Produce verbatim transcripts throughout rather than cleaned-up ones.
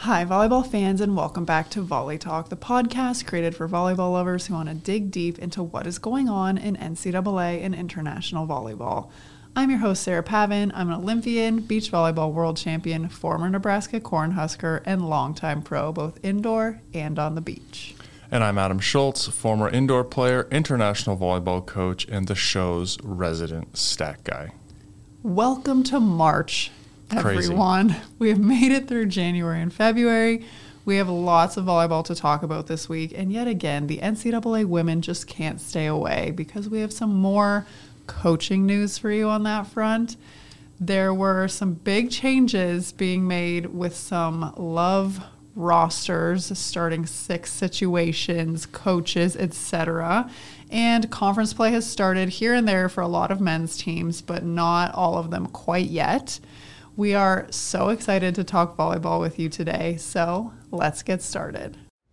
Hi, volleyball fans, and welcome back to Volley Talk, the podcast created for volleyball lovers who want to dig deep into what is going on in N C double A and international volleyball. I'm your host, Sarah Pavin. I'm an Olympian, beach volleyball world champion, former Nebraska Cornhusker, and longtime pro, both indoor and on the beach. And I'm Adam Schultz, former indoor player, international volleyball coach, and the show's resident stat guy. Welcome to March, everyone. Crazy. We have made it through January and February. We have lots of volleyball to talk about this week. And yet again, the N C double A women just can't stay away because we have some more coaching news for you on that front. There were some big changes being made with some love rosters, starting six situations, coaches, et cetera. And conference play has started here and there for a lot of men's teams, but not all of them quite yet. We are so excited to talk volleyball with you today, so let's get started.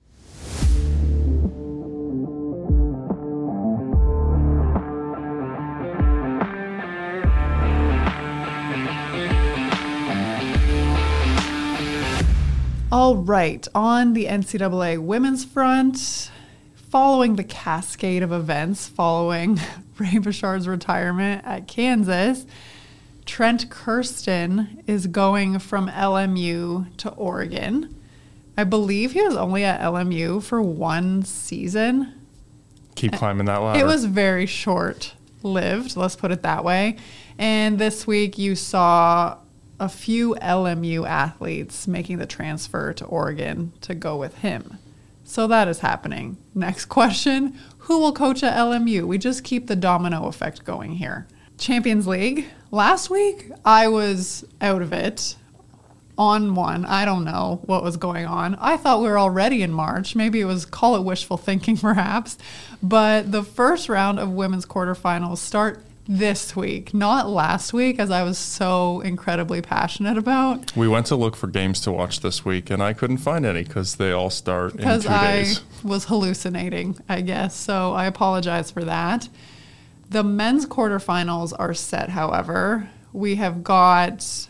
All right, on the N C double A women's front, following the cascade of events following Ray Bouchard's retirement at Kansas, Trent Kirsten is going from L M U to Oregon. I believe he was only at L M U for one season. Keep climbing that ladder. It was very short-lived, let's put it that way. And this week you saw a few L M U athletes making the transfer to Oregon to go with him. So that is happening. Next question, who will coach at L M U? We just keep the domino effect going here. Champions League. Last week, I was out of it on one. I don't know what was going on. I thought we were already in March. Maybe it was, call it wishful thinking perhaps. But the first round of women's quarterfinals start this week, not last week, as I was so incredibly passionate about. We went to look for games to watch this week, and I couldn't find any because they all start in two days. Because I was hallucinating, I guess, so I apologize for that. The men's quarterfinals are set, however. We have got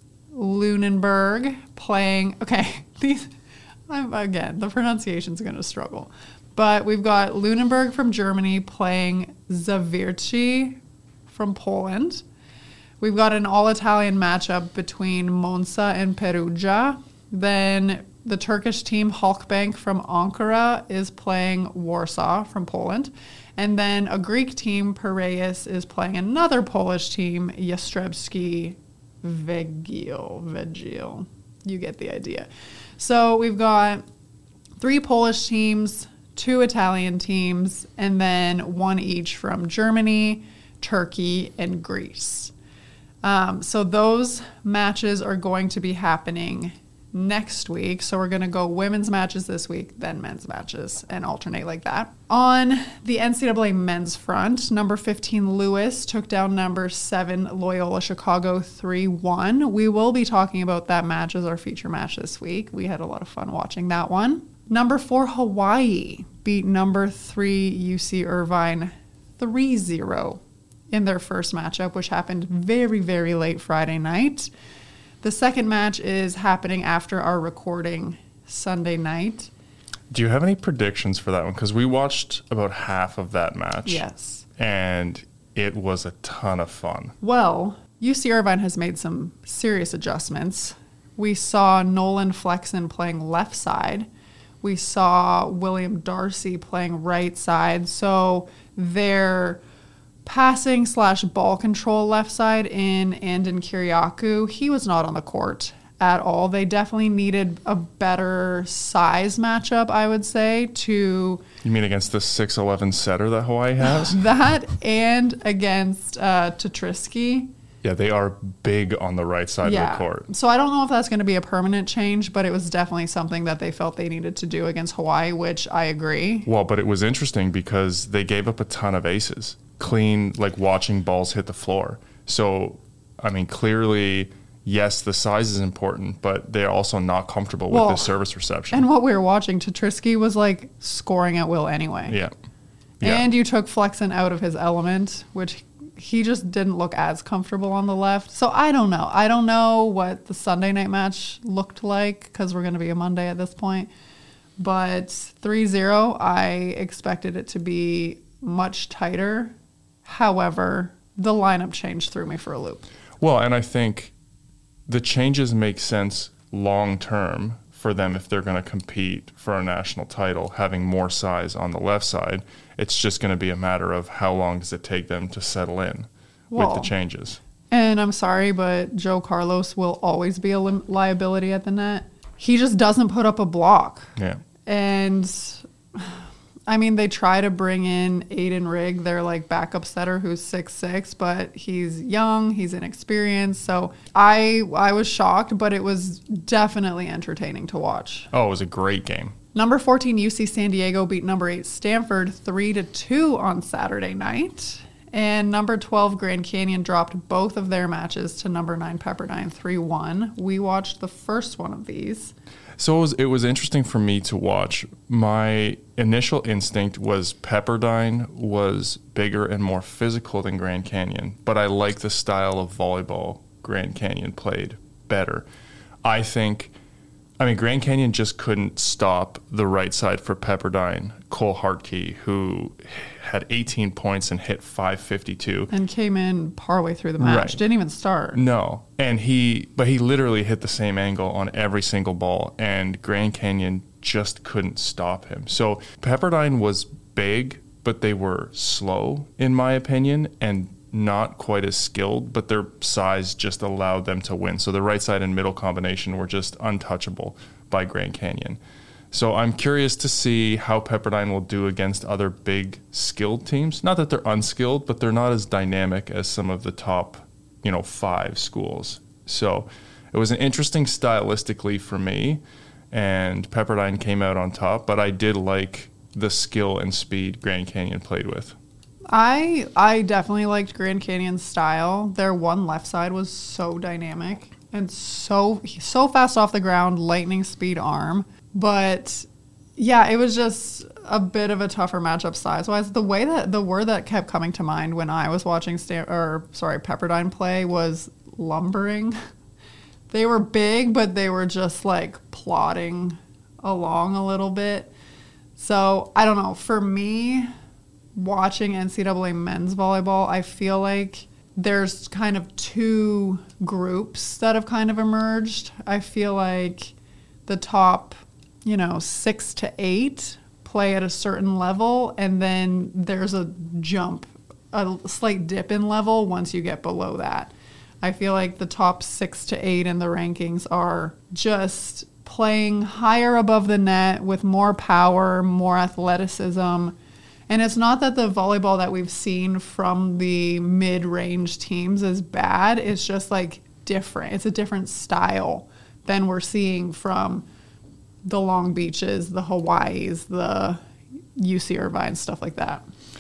Lunenburg playing, okay, these, I'm, again, the pronunciation's going to struggle. But we've got Lunenburg from Germany playing Zawiercie from Poland. We've got an all-Italian matchup between Monza and Perugia. Then the Turkish team Halkbank from Ankara is playing Warsaw from Poland. And then a Greek team, Piraeus, is playing another Polish team, Jastrzębski Węgiel. Węgiel. You get the idea. So we've got three Polish teams, two Italian teams, and then one each from Germany, Turkey, and Greece. Um, so those matches are going to be happening next week. So we're going to go women's matches this week, then men's matches, and alternate like that. On the N C double A men's front, number fifteen Lewis took down number seven Loyola Chicago three one. We will be talking about that match as our feature match this week. We had a lot of fun watching that one. Number four Hawaii beat number three U C Irvine three zero. In their first matchup, which happened very, very late Friday night. The second match is happening after our recording Sunday night. Do you have any predictions for that one? Because we watched about half of that match. Yes. And it was a ton of fun. Well, U C Irvine has made some serious adjustments. We saw Nolan Flexen playing left side. We saw William Darcy playing right side. So they're passing slash ball control left side in Andon Kiriakou. He was not on the court at all. They definitely needed a better size matchup, I would say, to... You mean against the six eleven setter that Hawaii has? That and against uh, Tatrisky. Yeah, they are big on the right side yeah. of the court. So I don't know if that's going to be a permanent change, but it was definitely something that they felt they needed to do against Hawaii, which I agree. Well, but it was interesting because they gave up a ton of aces. Clean, like watching balls hit the floor. So, I mean, clearly, yes, the size is important, but they're also not comfortable well, with the service reception. And what we were watching, Tatrisky was like scoring at will anyway. Yeah. yeah. And you took Flexen out of his element, which he just didn't look as comfortable on the left. So I don't know. I don't know what the Sunday night match looked like because we're going to be a Monday at this point. But three zero, I expected it to be much tighter. However, the lineup change threw me for a loop. Well, and I think the changes make sense long term for them if they're going to compete for a national title, having more size on the left side. It's just going to be a matter of how long does it take them to settle in well, with the changes. And I'm sorry, but Joe Carlos will always be a li- liability at the net. He just doesn't put up a block. Yeah. And I mean, they try to bring in Aiden Rigg, their like backup setter who's six six, but he's young, he's inexperienced. So I I was shocked, but it was definitely entertaining to watch. Oh, it was a great game. Number fourteen U C San Diego beat number eight Stanford three to two on Saturday night. And number twelve Grand Canyon dropped both of their matches to number nine Pepperdine three one. We watched the first one of these. So it was, it was interesting for me to watch. My initial instinct was Pepperdine was bigger and more physical than Grand Canyon, but I like the style of volleyball Grand Canyon played better. I think, I mean, Grand Canyon just couldn't stop the right side for Pepperdine. Cole Hartke, who had eighteen points and hit five fifty-two. And came in partway through the match. Right. Didn't even start. No. And he, but he literally hit the same angle on every single ball, and Grand Canyon just couldn't stop him. So Pepperdine was big, but they were slow, in my opinion, and not quite as skilled, but their size just allowed them to win. So the right side and middle combination were just untouchable by Grand Canyon. So I'm curious to see how Pepperdine will do against other big skilled teams. Not that they're unskilled, but they're not as dynamic as some of the top, you know, five schools. So it was an interesting stylistically for me, and Pepperdine came out on top, but I did like the skill and speed Grand Canyon played with. I I definitely liked Grand Canyon's style. Their one left side was so dynamic and so so fast off the ground, lightning speed arm. But yeah, it was just a bit of a tougher matchup size-wise. The way that the word that kept coming to mind when I was watching Stan, or sorry, Pepperdine play was lumbering. They were big, but they were just like plodding along a little bit. So I don't know. For me, watching N C double A men's volleyball, I feel like there's kind of two groups that have kind of emerged. I feel like the top, you know, six to eight play at a certain level, and then there's a jump, a slight dip in level once you get below that. I feel like the top six to eight in the rankings are just playing higher above the net with more power, more athleticism. And it's not that the volleyball that we've seen from the mid-range teams is bad. It's just like different. It's a different style than we're seeing from the Long Beaches, the Hawaiis, the U C Irvine, stuff like that.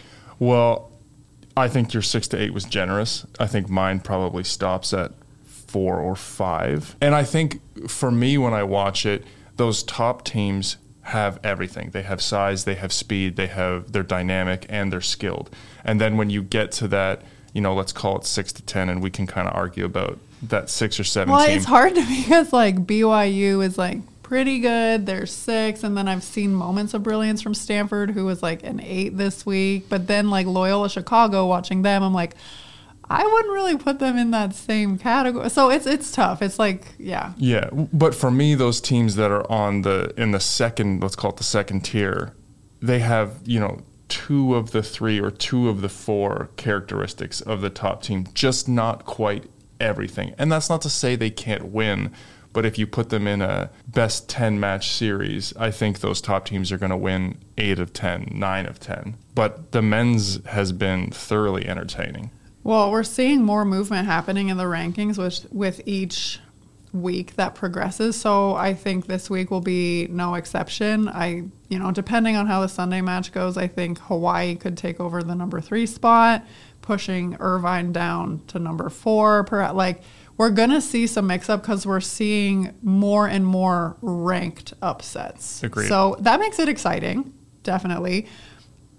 Well, I think your six to eight was generous. I think mine probably stops at four or five. And I think for me, when I watch it, those top teams have everything. They have size, they have speed, they have, they're dynamic, and they're skilled. And then when you get to that, you know, let's call it six to ten, and we can kind of argue about that six or seven well, team. It's hard to because like B Y U is like pretty good. They're six, and then I've seen moments of brilliance from Stanford, who was like an eight this week. But then like Loyola Chicago, watching them, I'm like, I wouldn't really put them in that same category. So it's it's tough. It's like, yeah. Yeah, but for me, those teams that are on the in the second, let's call it the second tier, they have, you know, two of the three or two of the four characteristics of the top team, just not quite everything. And that's not to say they can't win, but if you put them in a best ten match series, I think those top teams are going to win eight of ten, nine of ten. But the men's has been thoroughly entertaining. Well, we're seeing more movement happening in the rankings with, with each week that progresses. So I think this week will be no exception. I, you know, depending on how the Sunday match goes, I think Hawaii could take over the number three spot, pushing Irvine down to number four. Per, like, we're going to see some mix-up because we're seeing more and more ranked upsets. Agreed. So that makes it exciting, definitely.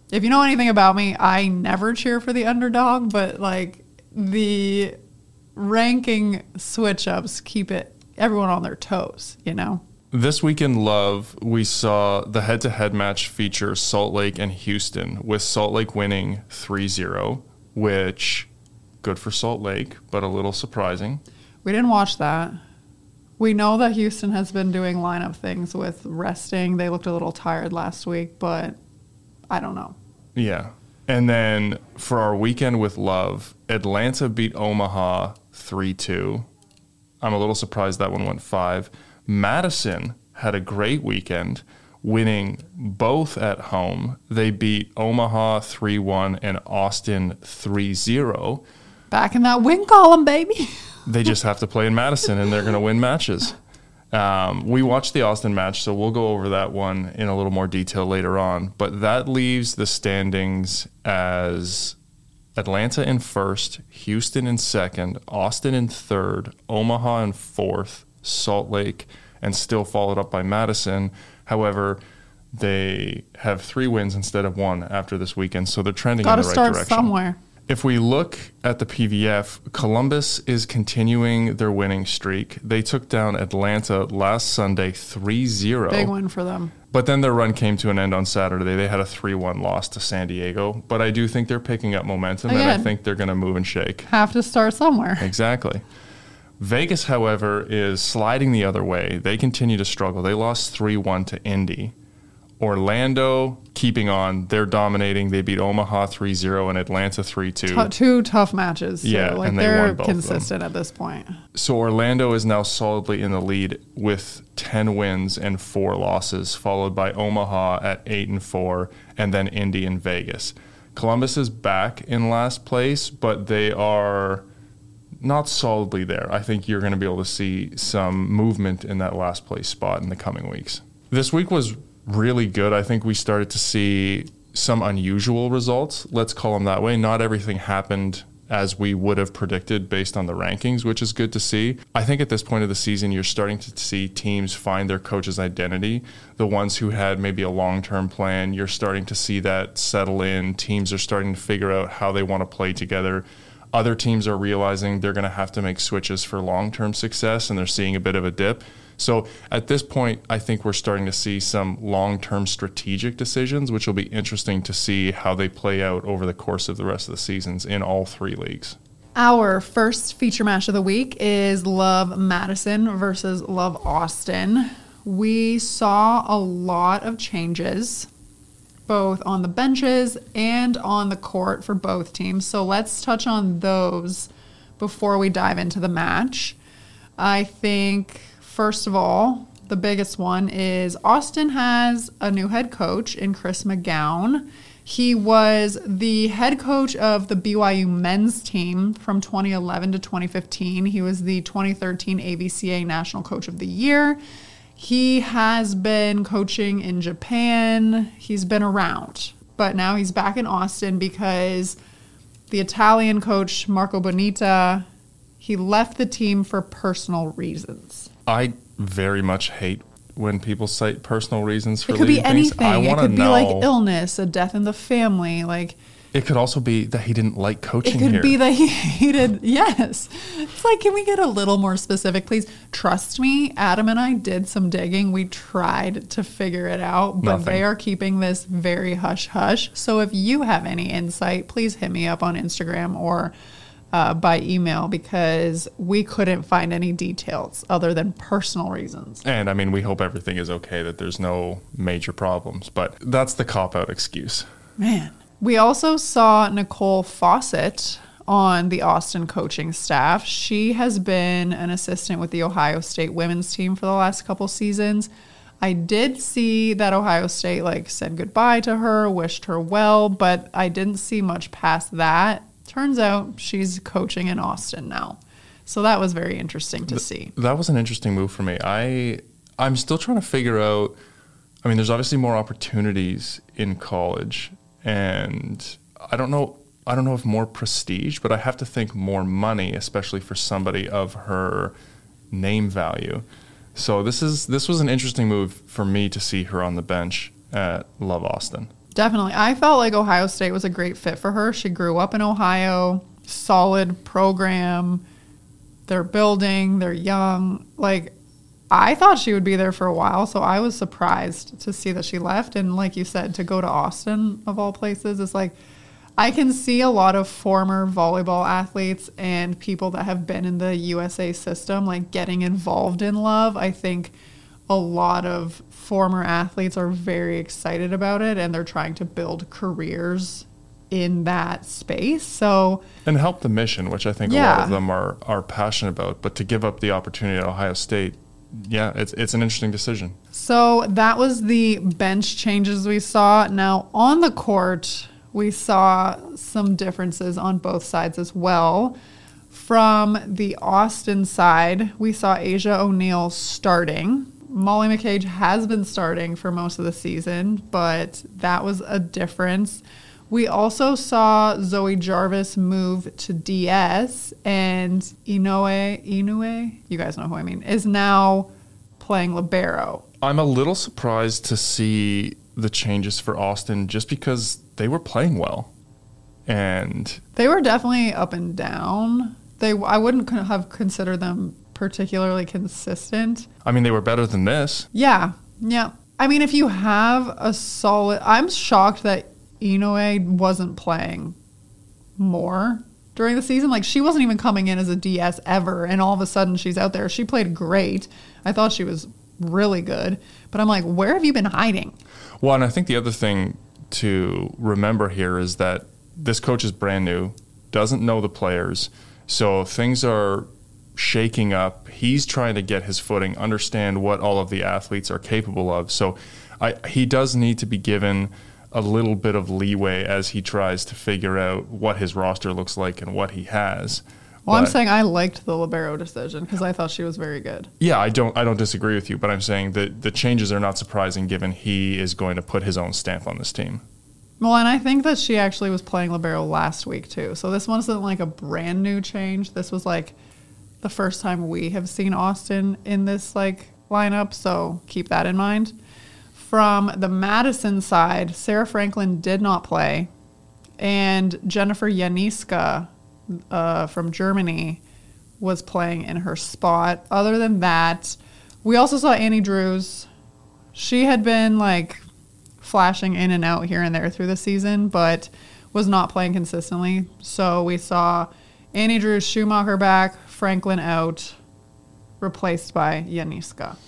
If you know anything about me, I never cheer for the underdog, but like the ranking switch ups keep it everyone on their toes, you know? This week in Love, we saw the head-to-head match feature Salt Lake and Houston, with Salt Lake winning three zero, which, good for Salt Lake, but a little surprising. We didn't watch that. We know that Houston has been doing lineup things with resting. They looked a little tired last week, but I don't know. Yeah. And then for our weekend with Love, Atlanta beat Omaha three two. I'm a little surprised that one went five. Madison had a great weekend, winning both at home. They beat Omaha three one and Austin three zero. Back in that win column, baby. They just have to play in Madison, and they're going to win matches. Um, we watched the Austin match, so we'll go over that one in a little more detail later on. But that leaves the standings as Atlanta in first, Houston in second, Austin in third, Omaha in fourth, Salt Lake, and still followed up by Madison. However, they have three wins instead of one after this weekend, so they're trending Gotta in the right start direction. somewhere. If we look at the P V F, Columbus is continuing their winning streak. They took down Atlanta last Sunday three zero. Big win for them. But then their run came to an end on Saturday. They had a three one loss to San Diego. But I do think they're picking up momentum, Again, and I think they're going to move and shake. Have to start somewhere. Exactly. Vegas, however, is sliding the other way. They continue to struggle. They lost three one to Indy. Orlando, keeping on. They're dominating. They beat Omaha three zero and Atlanta three two. T- two tough matches. So Yeah, like and they they're won both of them. consistent at this point. So Orlando is now solidly in the lead with ten wins and four losses, followed by Omaha at eight and four, and then Indy and Vegas. Columbus is back in last place, but they are not solidly there. I think you're going to be able to see some movement in that last place spot in the coming weeks. This week was really good. I think we started to see some unusual results. Let's call them that way. Not everything happened as we would have predicted based on the rankings, which is good to see. I think at this point of the season, you're starting to see teams find their coach's identity. The ones who had maybe a long-term plan, you're starting to see that settle in. Teams are starting to figure out how they want to play together. Other teams are realizing they're going to have to make switches for long-term success, and they're seeing a bit of a dip. So at this point, I think we're starting to see some long-term strategic decisions, which will be interesting to see how they play out over the course of the rest of the seasons in all three leagues. Our first feature match of the week is Love Madison versus Love Austin. We saw a lot of changes, both on the benches and on the court for both teams. So let's touch on those before we dive into the match. I think, first of all, the biggest one is Austin has a new head coach in Chris McGowan. He was the head coach of the B Y U men's team from twenty eleven to twenty fifteen. He was the twenty thirteen A B C A National Coach of the Year. He has been coaching in Japan. He's been around. But now he's back in Austin because the Italian coach, Marco Bonita, he left the team for personal reasons. I very much hate when people cite personal reasons for It could leaving be things. anything. I It wanna could be know, like illness, a death in the family. Like it could also be that he didn't like coaching it could here. be that he hated. Yes, it's like, can we get a little more specific, please? Trust me, Adam and I did some digging. We tried to figure it out, but Nothing. they are keeping this very hush hush. So if you have any insight, please hit me up on Instagram or uh, by email, because we couldn't find any details other than personal reasons. And I mean, we hope everything is okay, that there's no major problems, but that's the cop-out excuse. Man. We also saw Nicole Fawcett on the Austin coaching staff. She has been an assistant with the Ohio State women's team for the last couple seasons. I did see that Ohio State like said goodbye to her, wished her well, but I didn't see much past that. Turns out she's coaching in Austin now. So that was very interesting to Th- see. That was an interesting move for me. I, I'm still trying to figure out, I mean, there's obviously more opportunities in college, and I don't know I don't know if more prestige, but I have to think more money, especially for somebody of her name value. So this is this was an interesting move for me to see her on the bench at Love Austin. Definitely. I felt like Ohio State was a great fit for her. She grew up in Ohio, solid program. They're building, they're young. Like, I thought she would be there for a while, so I was surprised to see that she left. And like you said, to go to Austin, of all places, is like, I can see a lot of former volleyball athletes and people that have been in the U S A system, like, getting involved in Love. I think a lot of former athletes are very excited about it, and they're trying to build careers in that space. So and help the mission, which I think yeah. a lot of them are are passionate about. But to give up the opportunity at Ohio State, yeah, it's it's an interesting decision. So that was the bench changes we saw. Now on the court, we saw some differences on both sides as well. From the Austin side, we saw Asia O'Neal starting. Molly McCage has been starting for most of the season, but that was a difference. We also saw Zoe Jarvis move to D S, and Inoue, Inoue, you guys know who I mean, is now playing libero. I'm a little surprised to see the changes for Austin just because they were playing well. And they were definitely up and down. They, I wouldn't have considered them particularly consistent. I mean, they were better than this. Yeah, yeah. I mean, if you have a solid... I'm shocked that Inoue wasn't playing more during the season. Like, she wasn't even coming in as a D S ever, and all of a sudden she's out there. She played great. I thought she was really good. But I'm like, where have you been hiding? Well, and I think the other thing to remember here is that this coach is brand new, doesn't know the players, so things are shaking up. He's trying to get his footing, understand what all of the athletes are capable of. So I, he does need to be given a little bit of leeway as he tries to figure out what his roster looks like and what he has. Well, but, I'm saying I liked the libero decision because I thought she was very good. Yeah, I don't I don't disagree with you, but I'm saying that the changes are not surprising given he is going to put his own stamp on this team. Well, and I think that she actually was playing libero last week too. So this wasn't like a brand new change. This was like the first time we have seen Austin in this like lineup, so keep that in mind. From the Madison side, Sarah Franklin did not play, and Jennifer Janiska uh, from Germany was playing in her spot. Other than that, we also saw Annie Drews. She had been like flashing in and out here and there through the season, but was not playing consistently. So we saw Annie Drews, Schumacher back, Franklin out, replaced by Janiska.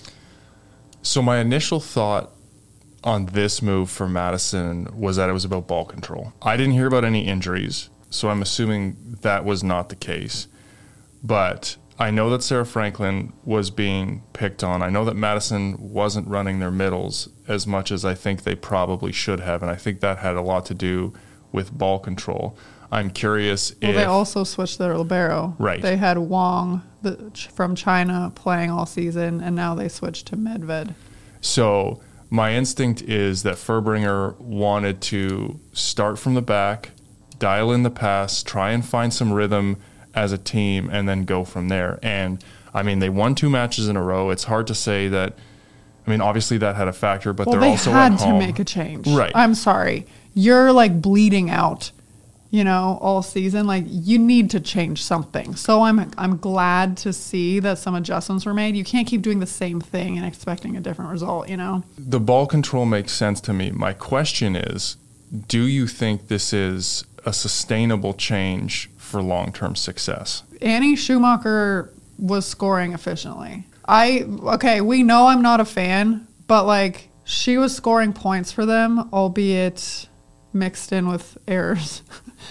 So my initial thought on this move for Madison was that it was about ball control. I didn't hear about any injuries, so I'm assuming that was not the case. But I know that Sarah Franklin was being picked on. I know that Madison wasn't running their middles as much as I think they probably should have, and I think that had a lot to do with ball control. I'm curious well, if... they also switched their libero. Right. They had Wang the, from China playing all season, and now they switched to Medved. So my instinct is that Furbringer wanted to start from the back, dial in the pass, try and find some rhythm as a team, and then go from there. And, I mean, they won two matches in a row. It's hard to say that... I mean, obviously that had a factor, but well, they're they also had at home. to make a change. Right. I'm sorry. You're, like, bleeding out, you know, all season. Like, you need to change something. So I'm I'm glad to see that some adjustments were made. You can't keep doing the same thing and expecting a different result, you know? The ball control makes sense to me. My question is, do you think this is a sustainable change for long-term success? Annie Schumacher was scoring efficiently. I, okay, we know I'm not a fan, but, like, she was scoring points for them, albeit mixed in with errors.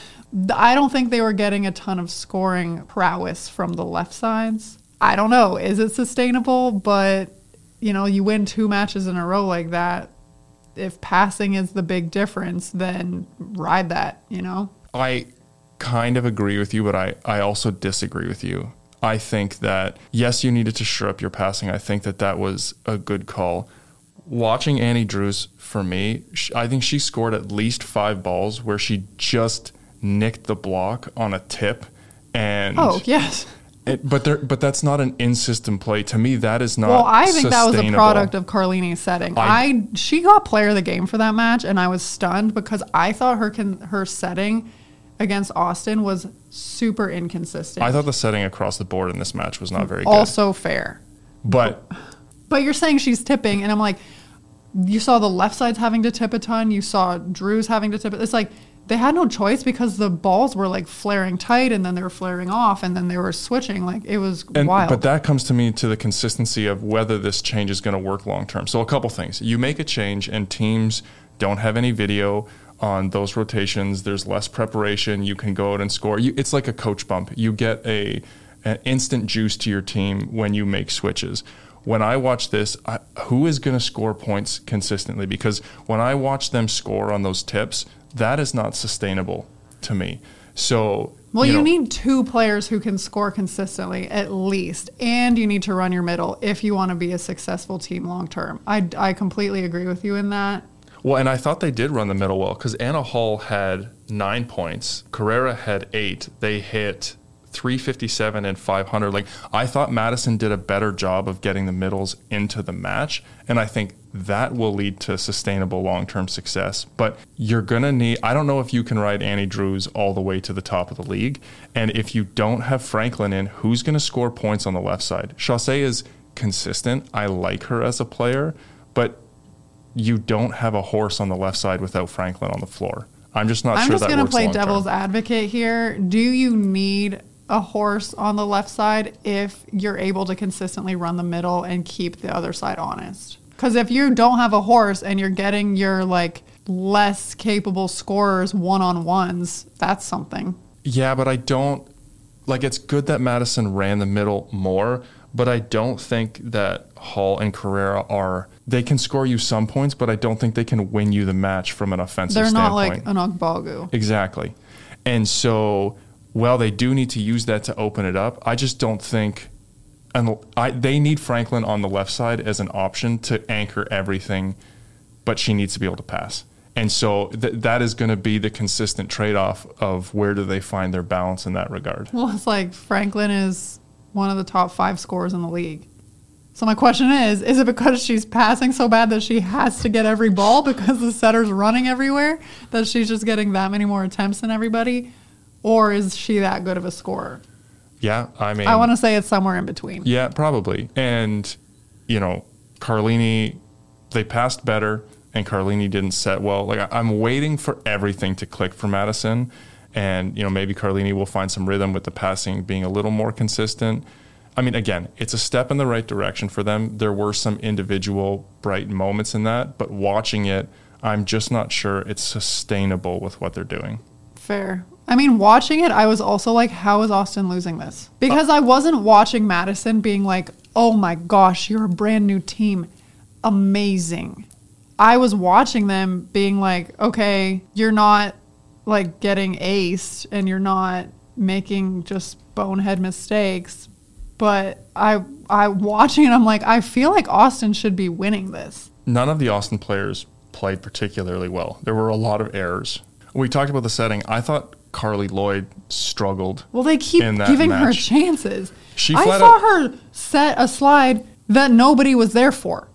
I don't think they were getting a ton of scoring prowess from the left sides. I don't know. Is it sustainable? But, you know, you win two matches in a row like that. If passing is the big difference, then ride that, you know? I kind of agree with you, but I, I also disagree with you. I think that, yes, you needed to shore up your passing. I think that that was a good call. Watching Annie Drews, for me, I think she scored at least five balls where she just nicked the block on a tip. And oh, yes. It, but there, but that's not an in-system play. To me, that is not. Well, I think that was a sustainable. product of Carlini's setting. I, I- she got player of the game for that match, and I was stunned because I thought her con, her setting against Austin was super inconsistent. I thought the setting across the board in this match was not very good. Also fair. But But you're saying she's tipping, and I'm like, you saw the left side's having to tip a ton. You saw Drew's having to tip it. It's like they had no choice because the balls were like flaring tight, and then they were flaring off, and then they were switching. Like it was and, wild. but that comes to me to the consistency of whether this change is going to work long term. So a couple things. You make a change, and teams don't have any video on those rotations. There's less preparation. You can go out and score. You, it's like a coach bump. You get a an instant juice to your team when you make switches. When I watch this, I, who is going to score points consistently? Because when I watch them score on those tips, that is not sustainable to me. So, well, you, know, need two players who can score consistently at least, and you need to run your middle if you want to be a successful team long term. I, I completely agree with you in that. Well, and I thought they did run the middle well because Anna Hall had nine points. Carrera had eight. They hit three fifty-seven and five hundred. Like, I thought Madison did a better job of getting the middles into the match, and I think that will lead to sustainable long-term success. But you're going to need, I don't know if you can ride Annie Drews all the way to the top of the league, and if you don't have Franklin in, who's going to score points on the left side? Chaussee is consistent. I like her as a player, but you don't have a horse on the left side without Franklin on the floor. I'm just not I'm sure just that going to works play long-term. devil's advocate here. Do you need a horse on the left side if you're able to consistently run the middle and keep the other side honest? Because if you don't have a horse and you're getting your like less capable scorers one-on-ones, that's something. Yeah, but I don't, like, it's good that Madison ran the middle more, but I don't think that Hall and Carrera are, they can score you some points, but I don't think they can win you the match from an offensive They're standpoint. not like an Ogbogu. Exactly. And so, well, they do need to use that to open it up. I just don't think, and I, they need Franklin on the left side as an option to anchor everything, but she needs to be able to pass. And so th- that is going to be the consistent trade-off of where do they find their balance in that regard. Well, it's like Franklin is one of the top five scorers in the league. So my question is, is it because she's passing so bad that she has to get every ball because the setter's running everywhere, that she's just getting that many more attempts than everybody? Or is she that good of a scorer? Yeah, I mean... I want to say it's somewhere in between. Yeah, probably. And, you know, Carlini, they passed better, and Carlini didn't set well. Like, I'm waiting for everything to click for Madison, and, you know, maybe Carlini will find some rhythm with the passing being a little more consistent. I mean, again, it's a step in the right direction for them. There were some individual bright moments in that, but watching it, I'm just not sure it's sustainable with what they're doing. Fair. I mean, watching it, I was also like, how is Austin losing this? Because uh, I wasn't watching Madison being like, oh my gosh, you're a brand new team. Amazing. I was watching them being like, okay, you're not like getting aced and you're not making just bonehead mistakes. But I, I watching it, I'm like, I feel like Austin should be winning this. None of the Austin players played particularly well. There were a lot of errors. We talked about the setting. I thought Carly Lloyd struggled. Well, they keep giving match. her chances. She I flat saw out, her set a slide that nobody was there for.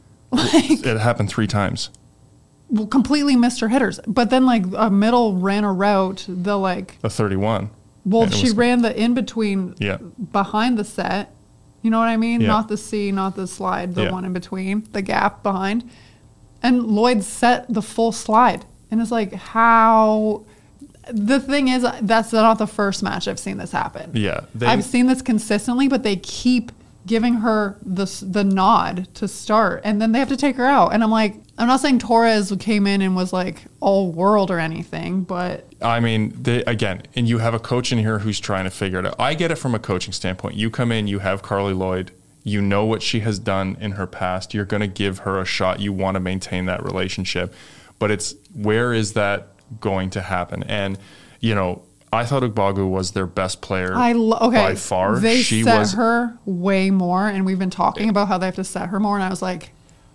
Like, it happened three times. Well, completely missed her hitters. But then, like, a middle ran a route, the, like... The thirty-one. Well, she was, ran the in-between yeah. behind the set. You know what I mean? Yeah. Not the C, not the slide, the yeah. one in between, the gap behind. And Lloyd set the full slide. And it's like, how... The thing is, that's not the first match I've seen this happen. Yeah. They, I've seen this consistently, but they keep giving her the, the nod to start, and then they have to take her out. And I'm like, I'm not saying Torres came in and was like all world or anything, but... I mean, they, again, and you have a coach in here who's trying to figure it out. I get it from a coaching standpoint. You come in, you have Carly Lloyd, you know what she has done in her past. You're going to give her a shot. You want to maintain that relationship. But it's, where is that going to happen? And, you know, I thought Ogbogu was their best player I lo- okay. by far. They she set was, her way more, and we've been talking about how they have to set her more, and I was like,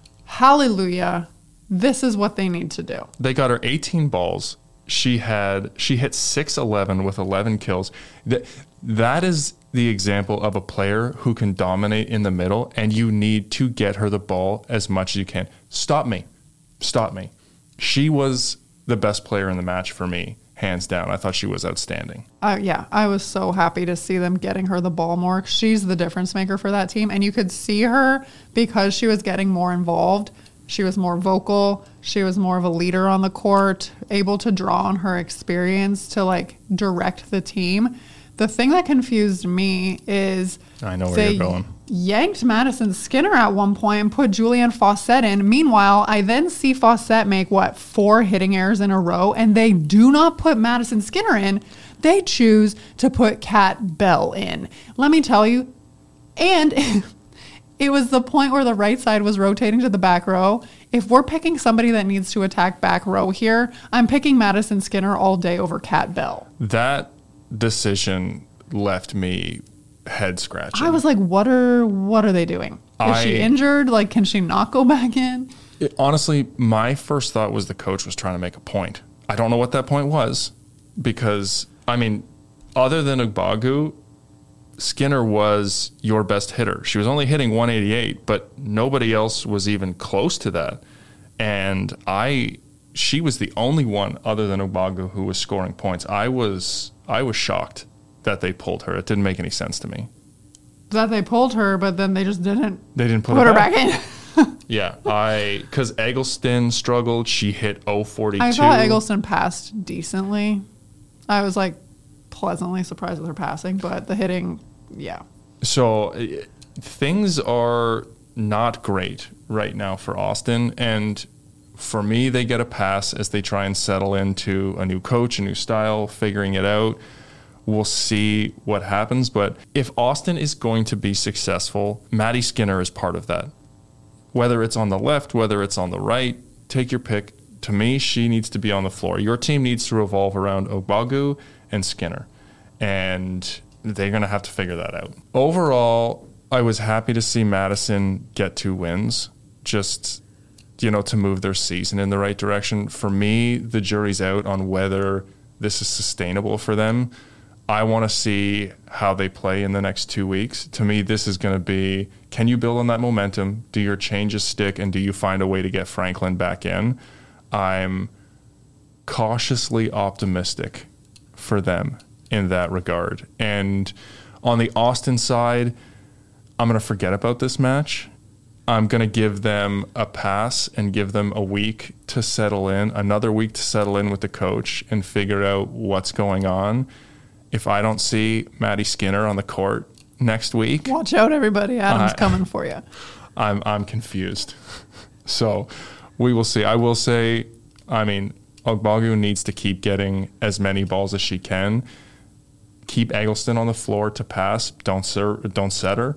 hallelujah, this is what they need to do. They got her eighteen balls. She had she hit six eleven with eleven kills. The, That is the example of a player who can dominate in the middle, and you need to get her the ball as much as you can. Stop me. Stop me. She was the best player in the match for me, hands down. I thought she was outstanding. Uh, yeah, I was so happy to see them getting her the ball more. She's the difference maker for that team. And you could see her because she was getting more involved. She was more vocal. She was more of a leader on the court, able to draw on her experience to like direct the team. The thing that confused me is I know where they you're going. yanked Madison Skinner at one point and put Julianne Fawcett in. Meanwhile, I then see Fawcett make, what, four hitting errors in a row, and they do not put Madison Skinner in. They choose to put Kat Bell in. Let me tell you, and it was the point where the right side was rotating to the back row. If we're picking somebody that needs to attack back row here, I'm picking Madison Skinner all day over Kat Bell. That decision left me head scratching. I was like, what are what are they doing? Is I, she injured? Like, can she not go back in? It, honestly, my first thought was the coach was trying to make a point. I don't know what that point was because, I mean, other than Ugbagu, Skinner was your best hitter. She was only hitting one eighty-eight, but nobody else was even close to that. And I, she was the only one other than Ugbagu who was scoring points. I was, I was shocked that they pulled her. It didn't make any sense to me. That they pulled her, but then they just didn't. They didn't put, put her, her back, back in. Yeah, I because Eggleston struggled. She hit oh forty-two. I thought Eggleston passed decently. I was like pleasantly surprised with her passing, but the hitting, yeah. So uh, things are not great right now for Austin, and for me, they get a pass as they try and settle into a new coach, a new style, figuring it out. We'll see what happens, but if Austin is going to be successful, Maddie Skinner is part of that. Whether it's on the left, whether it's on the right, take your pick. To me, she needs to be on the floor. Your team needs to revolve around Ugbagu and Skinner, and they're going to have to figure that out. Overall, I was happy to see Madison get two wins, just, you know, to move their season in the right direction. For me, the jury's out on whether this is sustainable for them. I want to see how they play in the next two weeks. To me, this is going to be, can you build on that momentum? Do your changes stick? And do you find a way to get Franklin back in? I'm cautiously optimistic for them in that regard. And on the Austin side, I'm going to forget about this match. I'm going to give them a pass and give them a week to settle in, another week to settle in with the coach and figure out what's going on. If I don't see Maddie Skinner on the court next week, watch out, everybody. Adam's I, coming for you. I'm I'm confused. So we will see. I will say, I mean, Ugbagu needs to keep getting as many balls as she can. Keep Eggleston on the floor to pass. Don't ser- don't set her.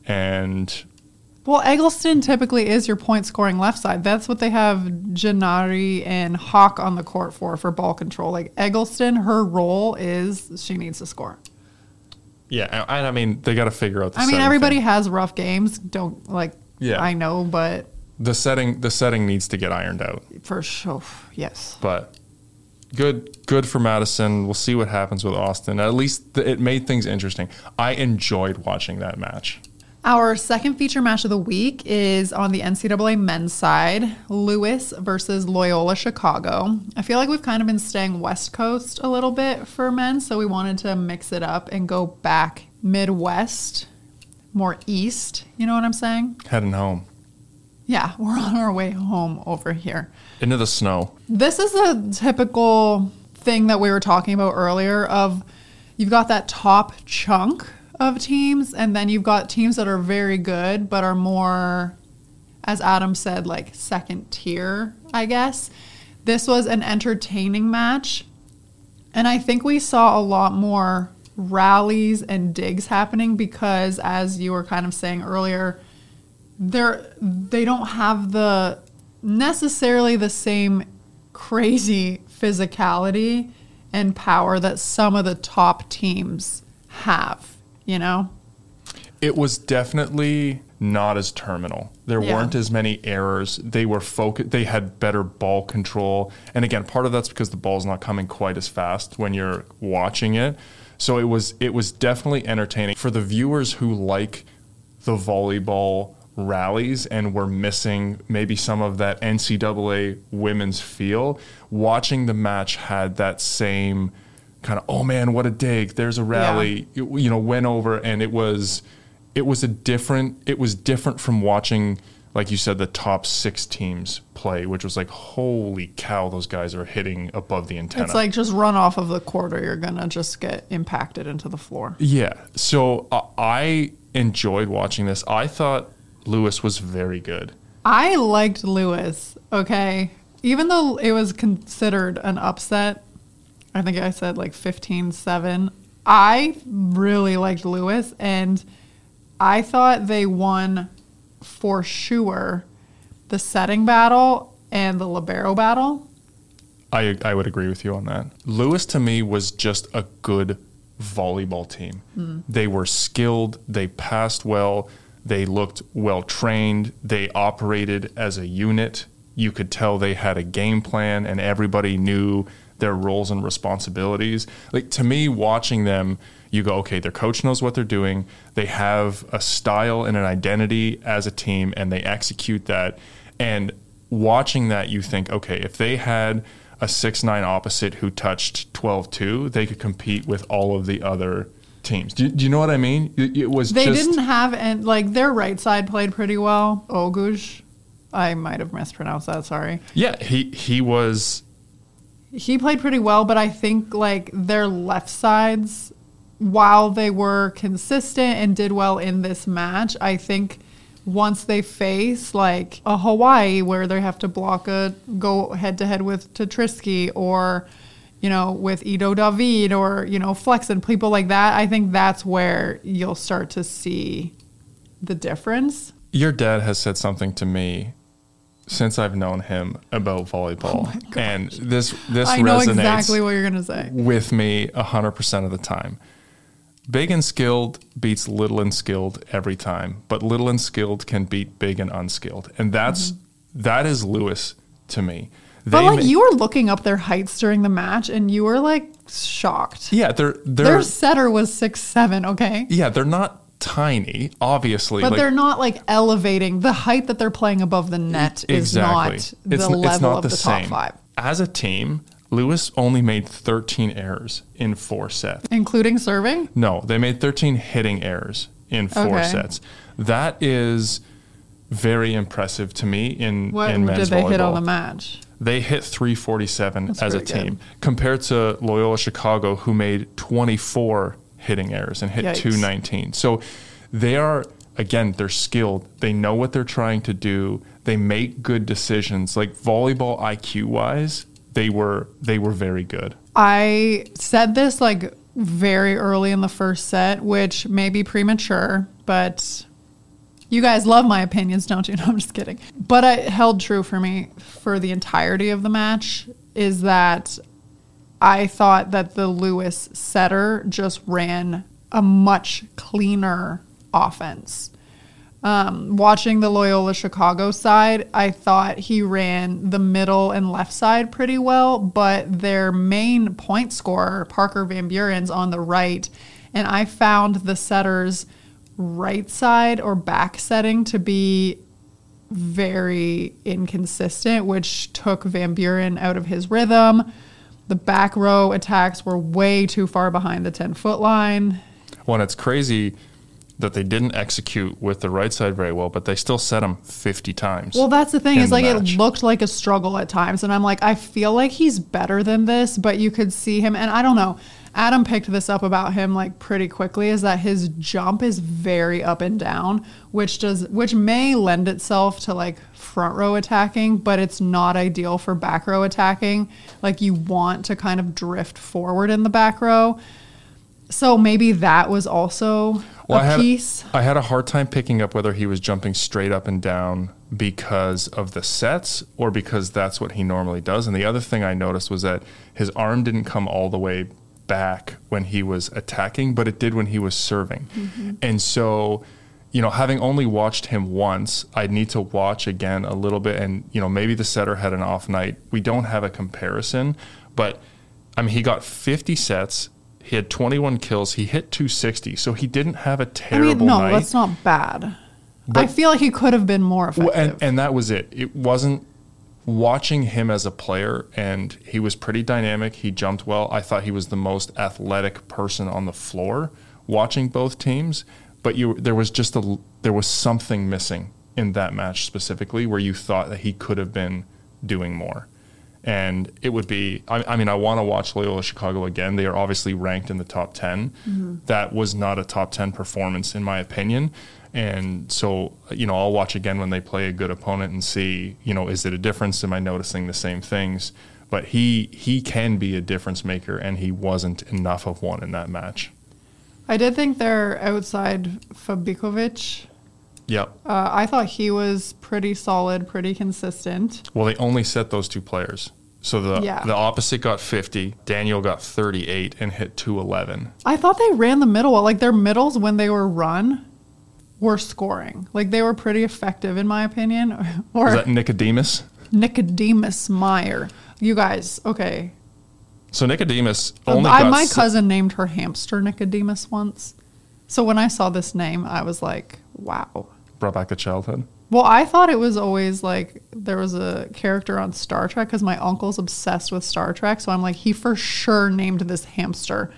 And well, Eggleston typically is your point-scoring left side. That's what they have Janari and Hawk on the court for, for ball control. Like, Eggleston, her role is she needs to score. Yeah, and I mean, they got to figure out the I mean, setting everybody thing. has rough games. Don't, like, Yeah. I know, but The setting the setting needs to get ironed out. for sure, yes. But good good for Madison. We'll see what happens with Austin. At least th- it made things interesting. I enjoyed watching that match. Our second feature match of the week is on the N C double A men's side, Lewis versus Loyola Chicago. I feel like we've kind of been staying West Coast a little bit for men, so we wanted to mix it up and go back Midwest, more east. You know what I'm saying? Heading home. Yeah, we're on our way home over here. Into the snow. This is a typical thing that we were talking about earlier of you've got that top chunk of teams, and then you've got teams that are very good but are more, as Adam said, like second tier, I guess. This was an entertaining match, and I think we saw a lot more rallies and digs happening because, as you were kind of saying earlier, they're they don't have the necessarily the same crazy physicality and power that some of the top teams have. You know? It was definitely not as terminal. There Yeah. weren't as many errors. They were focused. They had better ball control. And again, part of that's because the ball's not coming quite as fast when you're watching it. So it was it was definitely entertaining for the viewers who like the volleyball rallies and were missing maybe some of that N C double A women's feel. Watching the match had that same kind of, oh man, what a dig! There's a rally. Yeah. It, you know, went over, and it was it was a different. It was different from watching, like you said, the top six teams play, which was like, holy cow, those guys are hitting above the antenna. It's like just run off of the court or you're going to just get impacted into the floor. Yeah. So uh, I enjoyed watching this. I thought Lewis was very good. I liked Lewis, okay? Even though it was considered an upset, I think I said like fifteen seven. I really liked Lewis, and I thought they won for sure the setting battle and the libero battle. I I would agree with you on that. Lewis to me was just a good volleyball team. Mm. They were skilled, they passed well, they looked well trained, they operated as a unit. You could tell they had a game plan and everybody knew their roles and responsibilities. Like, to me, watching them, you go, okay, their coach knows what they're doing. They have a style and an identity as a team, and they execute that. And watching that, you think, okay, if they had a six nine opposite who touched twelve two, they could compete with all of the other teams. Do, do you know what I mean? It, it was they just, didn't have, and like their right side played pretty well. Ogush, I might have mispronounced that. Sorry. Yeah, he he was. He played pretty well, but I think like their left sides, while they were consistent and did well in this match, I think once they face like a Hawaii where they have to block a go head to head with Tatrisky, or you know with Ido David, or you know Flex and people like that, I think that's where you'll start to see the difference. Your dad has said something to me since I've known him about volleyball, oh and this this I know resonates exactly what you're gonna say with me a hundred percent of the time. Big and skilled beats little and skilled every time, but little and skilled can beat big and unskilled, and that's mm-hmm. that is Lewis to me. They but like ma- you were looking up their heights during the match, and you were like shocked. Yeah, they're, they're their setter was six seven. Okay. Yeah, they're not tiny, obviously, but like, they're not like elevating. The height that they're playing above the net exactly. is not it's, the it's level not of the, the same. top five. As a team, Lewis only made thirteen errors in four sets, including serving. No, they made thirteen hitting errors in four okay. sets. That is very impressive to me. In what in men's did they volleyball. hit on the match? They hit three forty-seven That's as a team, good. compared to Loyola Chicago, who made twenty-four hitting errors and hit Yikes. two nineteen. So they are, again, they're skilled. They know what they're trying to do. They make good decisions. Like volleyball I Q wise, they were they were very good. I said this like very early in the first set, which may be premature, but you guys love my opinions, don't you? No, I'm just kidding. But it held true for me for the entirety of the match, is that I thought that the Lewis setter just ran a much cleaner offense. Um, watching the Loyola Chicago side, I thought he ran the middle and left side pretty well, but their main point scorer, Parker Van Buren's on the right, and I found the setter's right side or back setting to be very inconsistent, which took Van Buren out of his rhythm. The back row attacks were way too far behind the ten-foot line. Well, and it's crazy that they didn't execute with the right side very well, but they still set him fifty times. Well, that's the thing, is like match. It looked like a struggle at times. And I'm like, I feel like he's better than this, but you could see him. And I don't know, Adam picked this up about him like pretty quickly, is that his jump is very up and down, which does, which may lend itself to like front row attacking, but it's not ideal for back row attacking. Like you want to kind of drift forward in the back row. So maybe that was also well, a I had, piece. I had a hard time picking up whether he was jumping straight up and down because of the sets or because that's what he normally does. And the other thing I noticed was that his arm didn't come all the way back when he was attacking, but it did when he was serving. Mm-hmm. And so, you know, having only watched him once, I'd need to watch again a little bit. And, you know, maybe the setter had an off night. We don't have a comparison, but I mean, he got fifty sets. He had twenty-one kills. He hit two sixty. So he didn't have a I terrible mean, no, night. that's not bad. But- I feel like he could have been more effective. Well, and, and that was it. It wasn't watching him as a player, and he was pretty dynamic. He jumped well. I thought he was the most athletic person on the floor watching both teams. But you, there was just a there was something missing in that match specifically where you thought that he could have been doing more. And it would be, I, I mean, I want to watch Loyola Chicago again. They are obviously ranked in the top ten. Mm-hmm. That was not a top ten performance, in my opinion. And so, you know, I'll watch again when they play a good opponent and see, you know, is it a difference? Am I noticing the same things? But he he can be a difference maker, and he wasn't enough of one in that match. I did think they're outside Fabikovic. Yep. Uh, I thought he was pretty solid, pretty consistent. Well, they only set those two players. So the Yeah. the opposite got fifty, Daniel got thirty-eight and hit two eleven. I thought they ran the middle well. Like their middles when they were run were scoring. Like they were pretty effective in my opinion. Or Is that Nicodemus? Nicodemus Meyer. You guys, okay. So Nicodemus only I, got my se- cousin named her hamster Nicodemus once. So when I saw this name, I was like, wow. brought back to childhood. Well, I thought it was always like there was a character on Star Trek because my uncle's obsessed with Star Trek. So I'm like, he for sure named this hamster.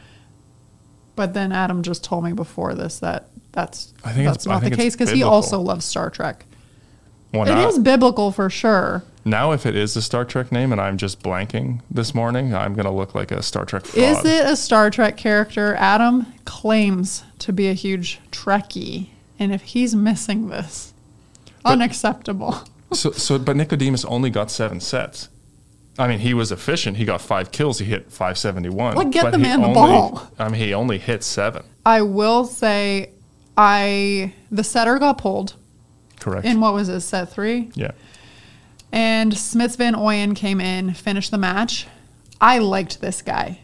But then Adam just told me before this that that's, I think that's it's- I not the think it's case because he biblical. also loves Star Trek. Well, It now, is biblical for sure. now if it is a Star Trek name and I'm just blanking this morning, I'm going to look like a Star Trek fraud. Is it a Star Trek character? Adam claims to be a huge Trekkie. And if he's missing this, But- unacceptable. So, so, but Nicodemus only got seven sets. I mean, he was efficient. He got five kills. He hit five seventy-one. Like, get but the he man the only- ball. I mean, he only hit seven. I will say I the setter got pulled Correct. in what was it, set three? yeah. And Smits Van Ooyen came in, finished the match. I liked this guy.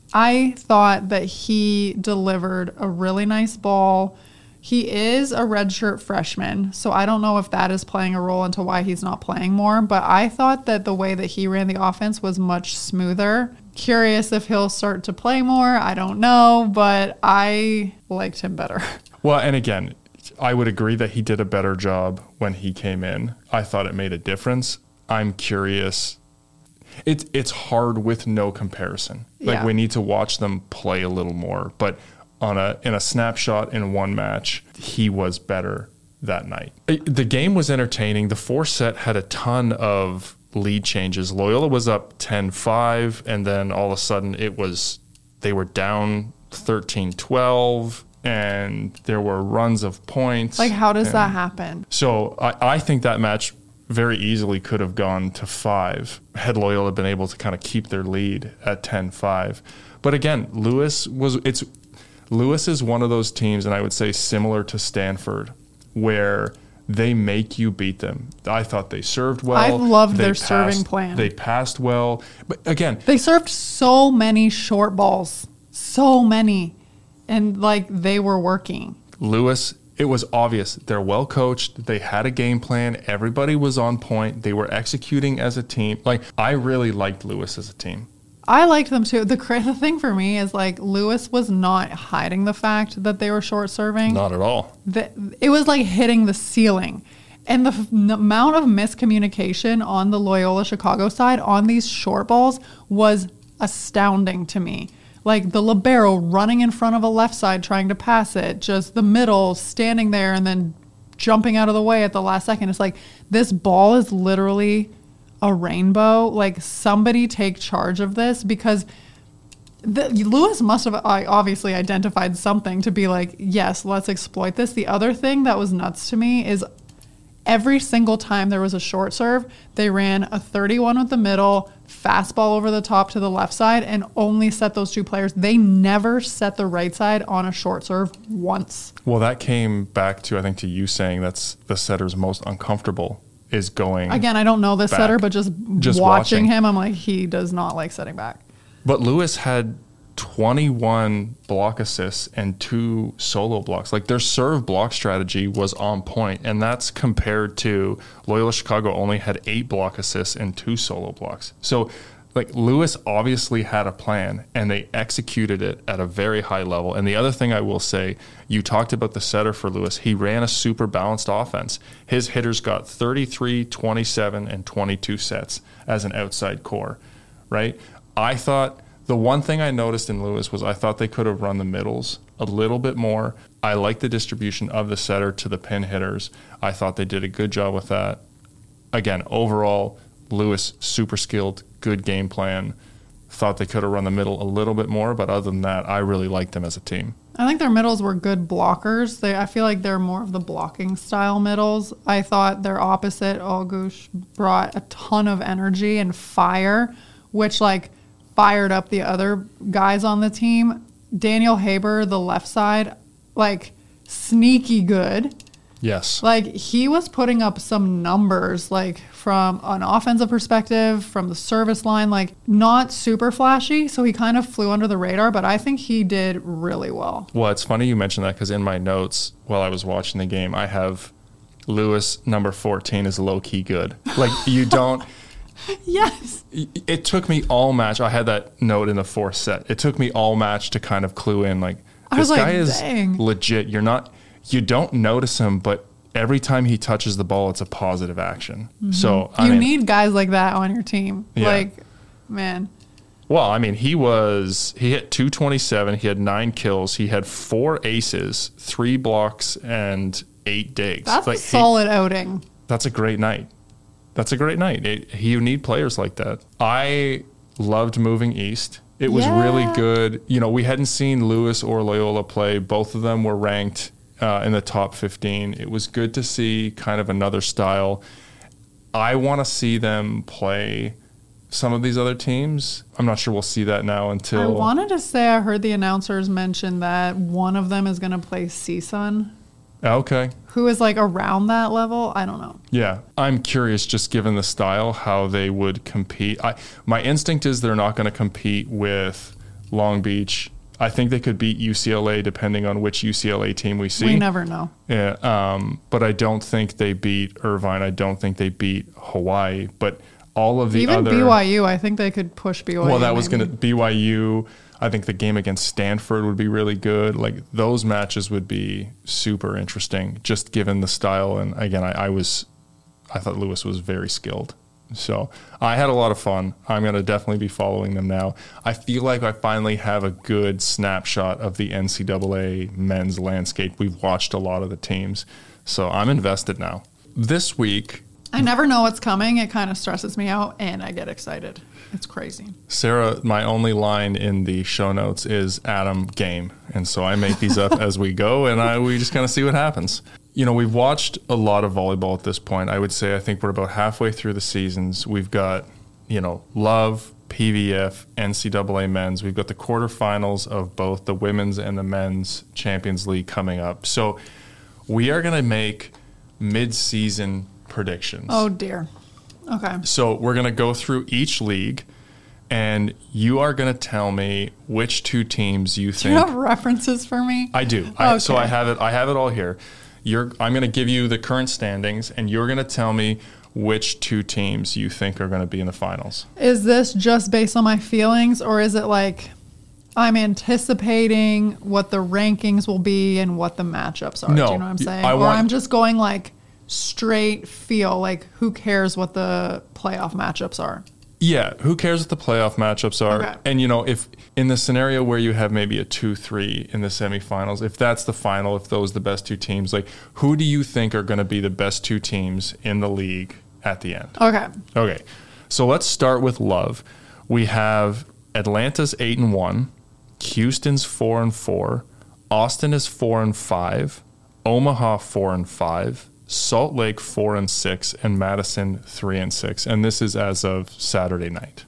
I thought that he delivered a really nice ball. He is a redshirt freshman, so I don't know if that is playing a role into why he's not playing more, but I thought that the way that he ran the offense was much smoother. Curious if he'll start to play more. I don't know, but I liked him better. Well, and again, I would agree that he did a better job when he came in. I thought it made a difference. I'm curious. It's it's hard with no comparison. Like Yeah. we need to watch them play a little more. But on a in a snapshot in one match, he was better that night. It- the game was entertaining. The four set had a ton of lead changes. Loyola was up ten five, and then all of a sudden it was they were down thirteen twelve. And there were runs of points. Like, how does and that happen? So I, I think that match very easily could have gone to five had Loyola been able to kind of keep their lead at ten five. But again, Lewis was it's Lewis is one of those teams, and I would say similar to Stanford, where they make you beat them. I thought they served well. I've loved They their passed- serving plan. They passed well. But again, They served so many short balls. So many. And like they were working. Lewis, it was obvious. They're well coached. They had a game plan. Everybody was on point. They were executing as a team. Like, I really liked Lewis as a team. I liked them too. The, cra- the thing for me is like Lewis was not hiding the fact that they were short serving. Not at all. The, it was like hitting the ceiling. And the, f- the amount of miscommunication on the Loyola Chicago side on these short balls was astounding to me. Like the libero running in front of a left side trying to pass it, just the middle standing there and then jumping out of the way at the last second. It's like this ball is literally a rainbow. Like somebody take charge of this because the, Lewis must have uh, obviously identified something to be like, yes, let's exploit this. The other thing that was nuts to me is every single time there was a short serve, they ran a thirty-one with the middle, fastball over the top to the left side, and only set those two players. They never set the right side on a short serve once. Well, that came back to, I think, to you saying that's the setter's most uncomfortable is going. Again, I don't know this back. setter, but just, Just watching watching. him, I'm like, he does not like setting back. But Lewis had twenty-one block assists and two solo blocks. Like their serve block strategy was on point, and that's compared to Loyola Chicago only had eight block assists and two solo blocks. So like Lewis obviously had a plan and they executed it at a very high level. And the other thing I will say, you talked about the setter for Lewis. He ran a super balanced offense. His hitters got thirty-three, twenty-seven, and twenty-two sets as an outside core, right? I thought the one thing I noticed in Lewis was I thought they could have run the middles a little bit more. I like the distribution of the setter to the pin hitters. I thought they did a good job with that. Again, overall, Lewis, super skilled, good game plan. Thought they could have run the middle a little bit more, but other than that, I really liked them as a team. I think their middles were good blockers. They, I feel like they're more of the blocking style middles. I thought their opposite, Augush, brought a ton of energy and fire, which like fired up the other guys on the team. Daniel Haber, the left side, like sneaky good. Yes. Like he was putting up some numbers, like from an offensive perspective, from the service line, like not super flashy. So he kind of flew under the radar, but I think he did really well. Well, it's funny you mentioned that because in my notes while I was watching the game, I have Lewis number fourteen is low key good. Like you don't. Yes. It took me all match. I had that note in the fourth set. It took me all match to kind of clue in like I this was guy like, is dang. legit. You're not. You don't notice him, but every time he touches the ball, it's a positive action. Mm-hmm. So I you mean, need guys like that on your team. Yeah. Like, man. Well, I mean, he was he hit two twenty-seven. He had nine kills. He had four aces, three blocks, and eight digs. That's like, a solid he, outing. That's a great night. That's a great night. It, you need players like that. I loved moving east. It was yeah. really good. You know, we hadn't seen Lewis or Loyola play. Both of them were ranked uh, in the top fifteen. It was good to see kind of another style. I want to see them play some of these other teams. I'm not sure we'll see that now until... I wanted to say I heard the announcers mention that one of them is going to play CSUN. Okay. Who is like around that level? I don't know. Yeah. I'm curious, just given the style, how they would compete. I, my instinct is they're not going to compete with Long Beach. I think they could beat U C L A depending on which U C L A team we see. We never know. Yeah. Um, but I don't think they beat Irvine. I don't think they beat Hawaii. But all of the Even other... B Y U, I think they could push B Y U. Well, that was maybe. going to... B Y U... I think the game against Stanford would be really good. Like those matches would be super interesting, just given the style. And again, I, I was, I thought Lewis was very skilled. So I had a lot of fun. I'm going to definitely be following them now. I feel like I finally have a good snapshot of the N C double A men's landscape. We've watched a lot of the teams. So I'm invested now. This week... I never know what's coming. It kind of stresses me out and I get excited. It's crazy. Sarah, my only line in the show notes is Adam game. And so I make these up as we go and I we just kind of see what happens. You know, we've watched a lot of volleyball at this point. I would say I think we're about halfway through the seasons. We've got, you know, Love, P V F, N C double A men's. We've got the quarterfinals of both the women's and the men's Champions League coming up. So we are going to make mid-season predictions. Oh, dear. Okay. So we're going to go through each league, and you are going to tell me which two teams you think. Do you have references for me? I do. I, Okay. So I have it. I have it all here. You're. I'm going to give you the current standings, and you're going to tell me which two teams you think are going to be in the finals. Is this just based on my feelings, or is it like I'm anticipating what the rankings will be and what the matchups are? No, Do you know what I'm saying? I or want- I'm just going like straight feel, like who cares what the playoff matchups are? Yeah, who cares what the playoff matchups are? Okay. And, you know, if in the scenario where you have maybe a two three in the semifinals, if that's the final, if those are the best two teams, like who do you think are going to be the best two teams in the league at the end? Okay. Okay, so let's start with Love. We have Atlanta's eight and one, Houston's four and four, Austin is four and five, Omaha four and five, Salt Lake four and six, and Madison three and six, and this is as of Saturday night.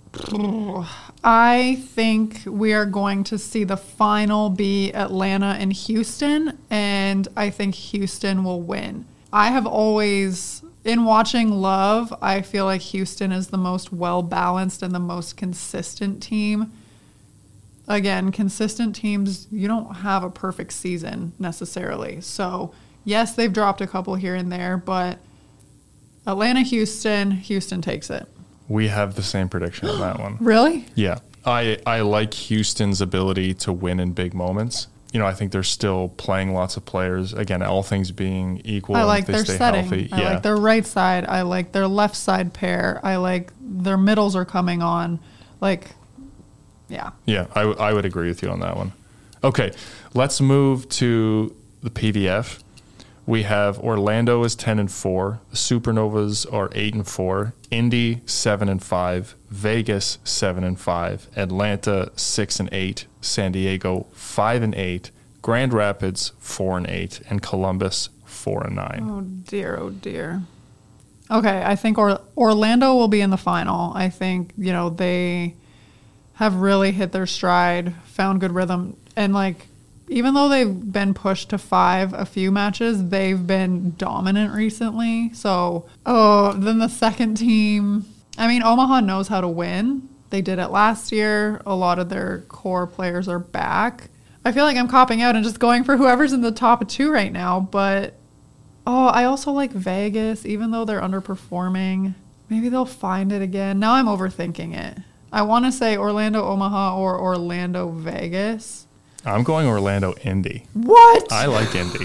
I think we are going to see the final be Atlanta and Houston, and I think Houston will win. I have always, in watching Love, I feel like Houston is the most well-balanced and the most consistent team. Again, consistent teams, you don't have a perfect season necessarily. So, yes, they've dropped a couple here and there, but Atlanta, Houston, Houston takes it. We have the same prediction on that one. Really? Yeah. I, I like Houston's ability to win in big moments. You know, I think they're still playing lots of players. Again, all things being equal, I like if they their stay setting. healthy. I yeah. like their right side. I like their left side pair. I like their middles are coming on. Like, yeah. Yeah, I, w- I would agree with you on that one. Okay, let's move to the P V F. We have Orlando is ten and four. The Supernovas are eight and four. Indy seven and five. Vegas seven and five. Atlanta six and eight. San Diego five and eight. Grand Rapids four and eight, and Columbus four and nine. Oh dear, oh dear. Okay, I think or- Orlando will be in the final. I think you know they have really hit their stride, found good rhythm, and like. Even though they've been pushed to five a few matches, they've been dominant recently. So, oh, then the second team. I mean, Omaha knows how to win. They did it last year. A lot of their core players are back. I feel like I'm copping out and just going for whoever's in the top two right now. But, oh, I also like Vegas, even though they're underperforming. Maybe they'll find it again. Now I'm overthinking it. I want to say Orlando, Omaha, or Orlando, Vegas. I'm going Orlando, Indy. What? I like Indy.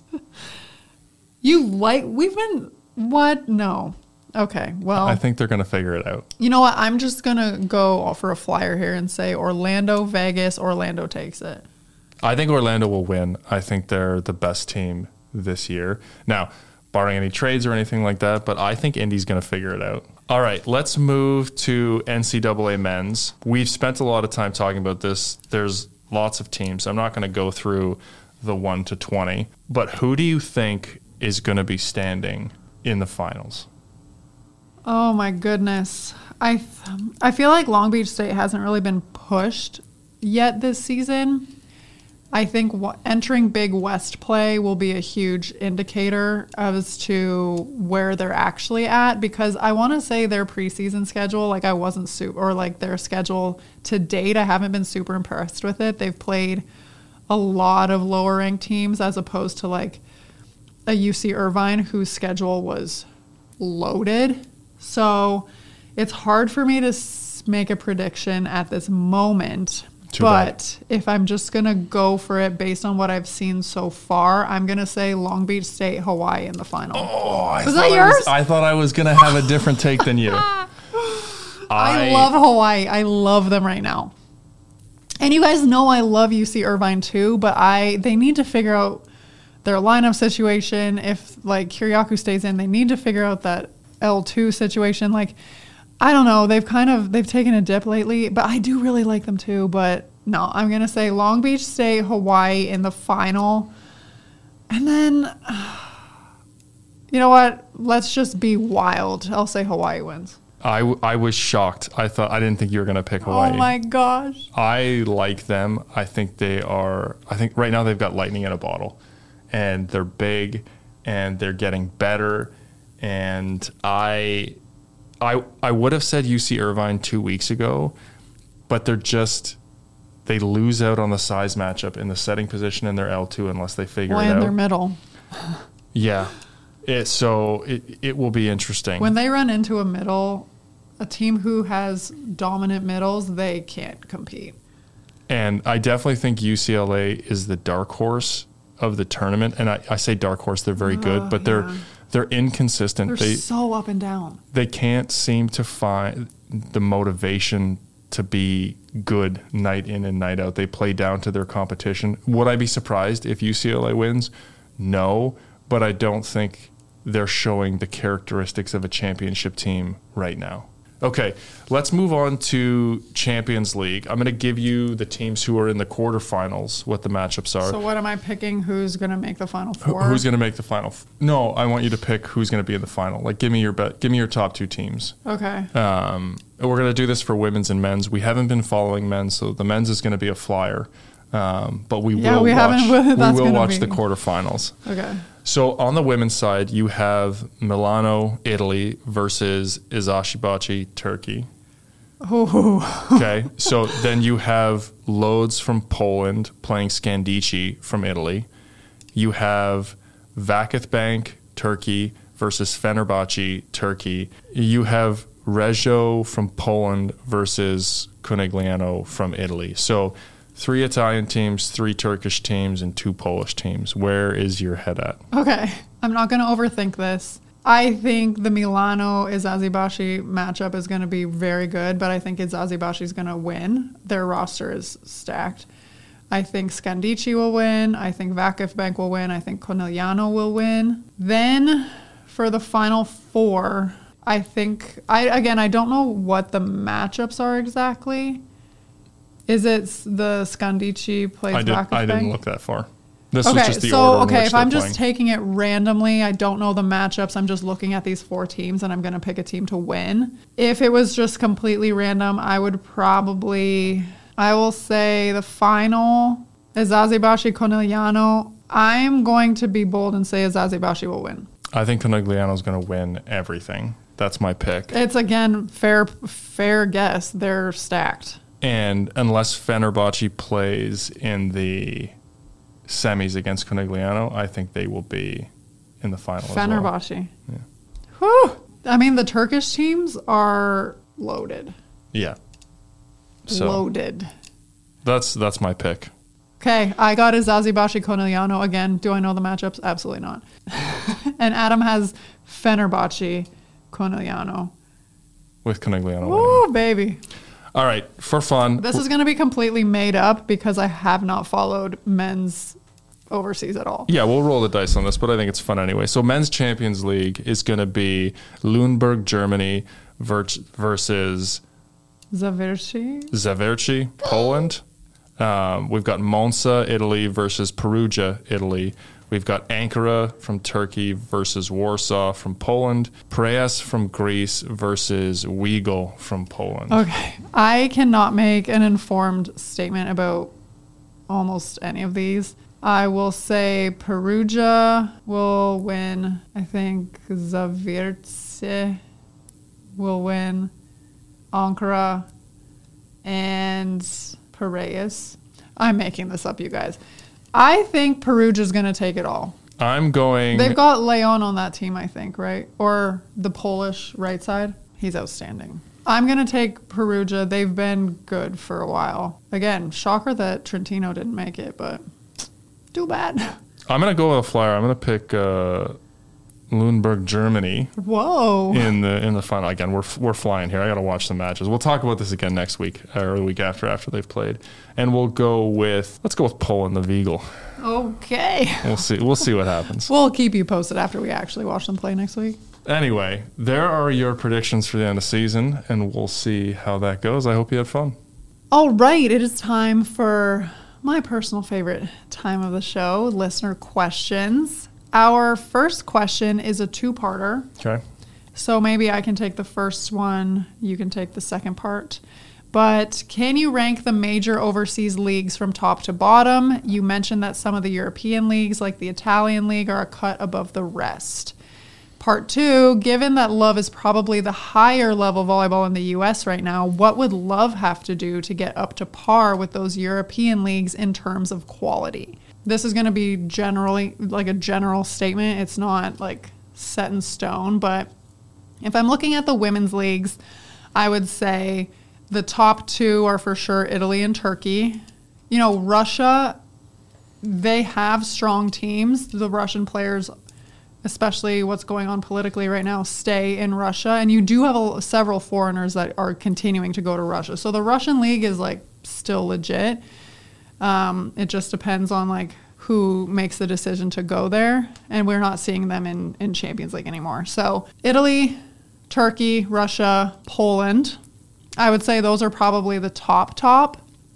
You like, we've been, what? No. Okay, well. I think they're going to figure it out. You know what? I'm just going to go for a flyer here and say Orlando, Vegas, Orlando takes it. I think Orlando will win. I think they're the best team this year. Now, barring any trades or anything like that, but I think Indy's going to figure it out. All right, let's move to N C double A men's. We've spent a lot of time talking about this. There's lots of teams. I'm not going to go through the one to twenty. But who do you think is going to be standing in the finals? Oh, my goodness. I, th- I feel like Long Beach State hasn't really been pushed yet this season. I think w- entering Big West play will be a huge indicator as to where they're actually at, because I want to say their preseason schedule, like I wasn't super, or like their schedule to date, I haven't been super impressed with it. They've played a lot of lower ranked teams as opposed to like a U C Irvine whose schedule was loaded. So it's hard for me to s- make a prediction at this moment. Too but bad. if I'm just going to go for it based on what I've seen so far, I'm going to say Long Beach State, Hawaii in the final. Oh, I Was thought that I yours? was, I thought I was going to have a different take than you. I, I love Hawaii. I love them right now. And you guys know I love U C Irvine too, but I they need to figure out their lineup situation. If like Kiriakou stays in, they need to figure out that L two situation. Like, I don't know. They've kind of, they've taken a dip lately, but I do really like them too. But no, I'm going to say Long Beach State, Hawaii in the final. And then, you know what? Let's just be wild. I'll say Hawaii wins. I, w- I was shocked. I thought I didn't think you were going to pick Hawaii. Oh my gosh. I like them. I think they are, I think right now they've got lightning in a bottle. And they're big and they're getting better. And I... I I would have said U C Irvine two weeks ago, but they're just, they lose out on the size matchup in the setting position in their L two unless they figure Well, it in out. their middle. Yeah. It, so it, it will be interesting. When they run into a middle, a team who has dominant middles, they can't compete. And I definitely think U C L A is the dark horse of the tournament. And I, I say dark horse, they're very good, Oh, but they're yeah. they're inconsistent. They're they so up and down. they can't seem to find the motivation to be good night in and night out. They play down to their competition. Would I be surprised if U C L A wins? No, but I don't think they're showing the characteristics of a championship team right now. Okay, let's move on to Champions League. I'm going to give you the teams who are in the quarterfinals, what the matchups are. So what am I picking? Who's going to make the final Who- four? Who's going to make the final? F- no, I want you to pick who's going to be in the final. Like, give me your bet. Give me your top two teams. Okay. Um, we're going to do this for women's and men's. We haven't been following men's, so the men's is going to be a flyer. Um, but we Yeah, will we watch. haven't- We that's will gonna watch be- the quarterfinals. Okay. So on the women's side, you have Milano, Italy versus Izashibachi, Turkey. Oh, Okay, so then you have Lodz from Poland playing Scandici from Italy. You have Vakith Bank, Turkey versus Fenerbahce, Turkey. You have Reggio from Poland versus Conegliano from Italy. So three Italian teams, three Turkish teams, and two Polish teams. Where is your head at? Okay, I'm not going to overthink this. I think the Milano Izazibashi matchup is going to be very good, but I think Izazibashi is going to win. Their roster is stacked. I think Scandici will win. I think Vakif Bank will win. I think Conegliano will win. Then for the final four, I think, I again, I don't know what the matchups are exactly. Is it the Scandici plays I, did, Vakif I Bank? didn't look that far. This okay, was just the so, order in okay, which if they're I'm just playing. taking it randomly, I don't know the matchups. I'm just looking at these four teams and I'm going to pick a team to win. If it was just completely random, I would probably, I will say the final Izazibashi Conegliano. I'm going to be bold and say Izazibashi will win. I think Conegliano is going to win everything. That's my pick. It's, again, fair fair guess. They're stacked. And unless Fenerbahce plays in the semis against Conegliano, I think they will be in the final Fenerbahce. as well. Yeah. Whew. I mean, the Turkish teams are loaded. Yeah. So Loaded. That's that's my pick. Okay, I got Izazibashi Conegliano. Again, do I know the matchups? Absolutely not. And Adam has Fenerbahce Conegliano. With Conegliano winning. Ooh, baby. All right, for fun. This is going to be completely made up because I have not followed men's overseas at all. Yeah, we'll roll the dice on this, but I think it's fun anyway. So men's Champions League is going to be Lüneburg, Germany ver- versus Zavirci. Zaverci, Poland. Um, we've got Monza, Italy versus Perugia, Italy. We've got Ankara from Turkey versus Warsaw from Poland. Piraeus from Greece versus Weigl from Poland. Okay. I cannot make an informed statement about almost any of these. I will say Perugia will win. I think Zavirci will win. Ankara and Piraeus. I'm making this up, you guys. I think Perugia's going to take it all. I'm going... They've got Leon on that team, I think, right? Or the Polish right side. He's outstanding. I'm going to take Perugia. They've been good for a while. Again, shocker that Trentino didn't make it, but too bad. I'm going to go with a flyer. I'm going to pick uh, Lüneburg, Germany. Whoa. In the in the final. Again, we're we're flying here. I got to watch the matches. We'll talk about this again next week or the week after after they've played. And we'll go with let's go with Poland, the Weigl. Okay. We'll see. We'll see what happens. We'll keep you posted after we actually watch them play next week. Anyway, there are your predictions for the end of the season, and we'll see how that goes. I hope you had fun. All right, it is time for my personal favorite time of the show, listener questions. Our first question is a two-parter. Okay. So maybe I can take the first one, you can take the second part. But can you rank the major overseas leagues from top to bottom? You mentioned that some of the European leagues, like the Italian league, are a cut above the rest. Part two, given that Love is probably the higher level volleyball in the U S right now, what would Love have to do to get up to par with those European leagues in terms of quality? This is going to be generally like a general statement. It's not like set in stone, but if I'm looking at the women's leagues, I would say the top two are for sure Italy and Turkey. You know, Russia, they have strong teams. The Russian players, especially what's going on politically right now, stay in Russia. And you do have a, several foreigners that are continuing to go to Russia. So the Russian league is like still legit. Um, it just depends on like who makes the decision to go there. And we're not seeing them in, in Champions League anymore. So Italy, Turkey, Russia, Poland, I would say those are probably the top top.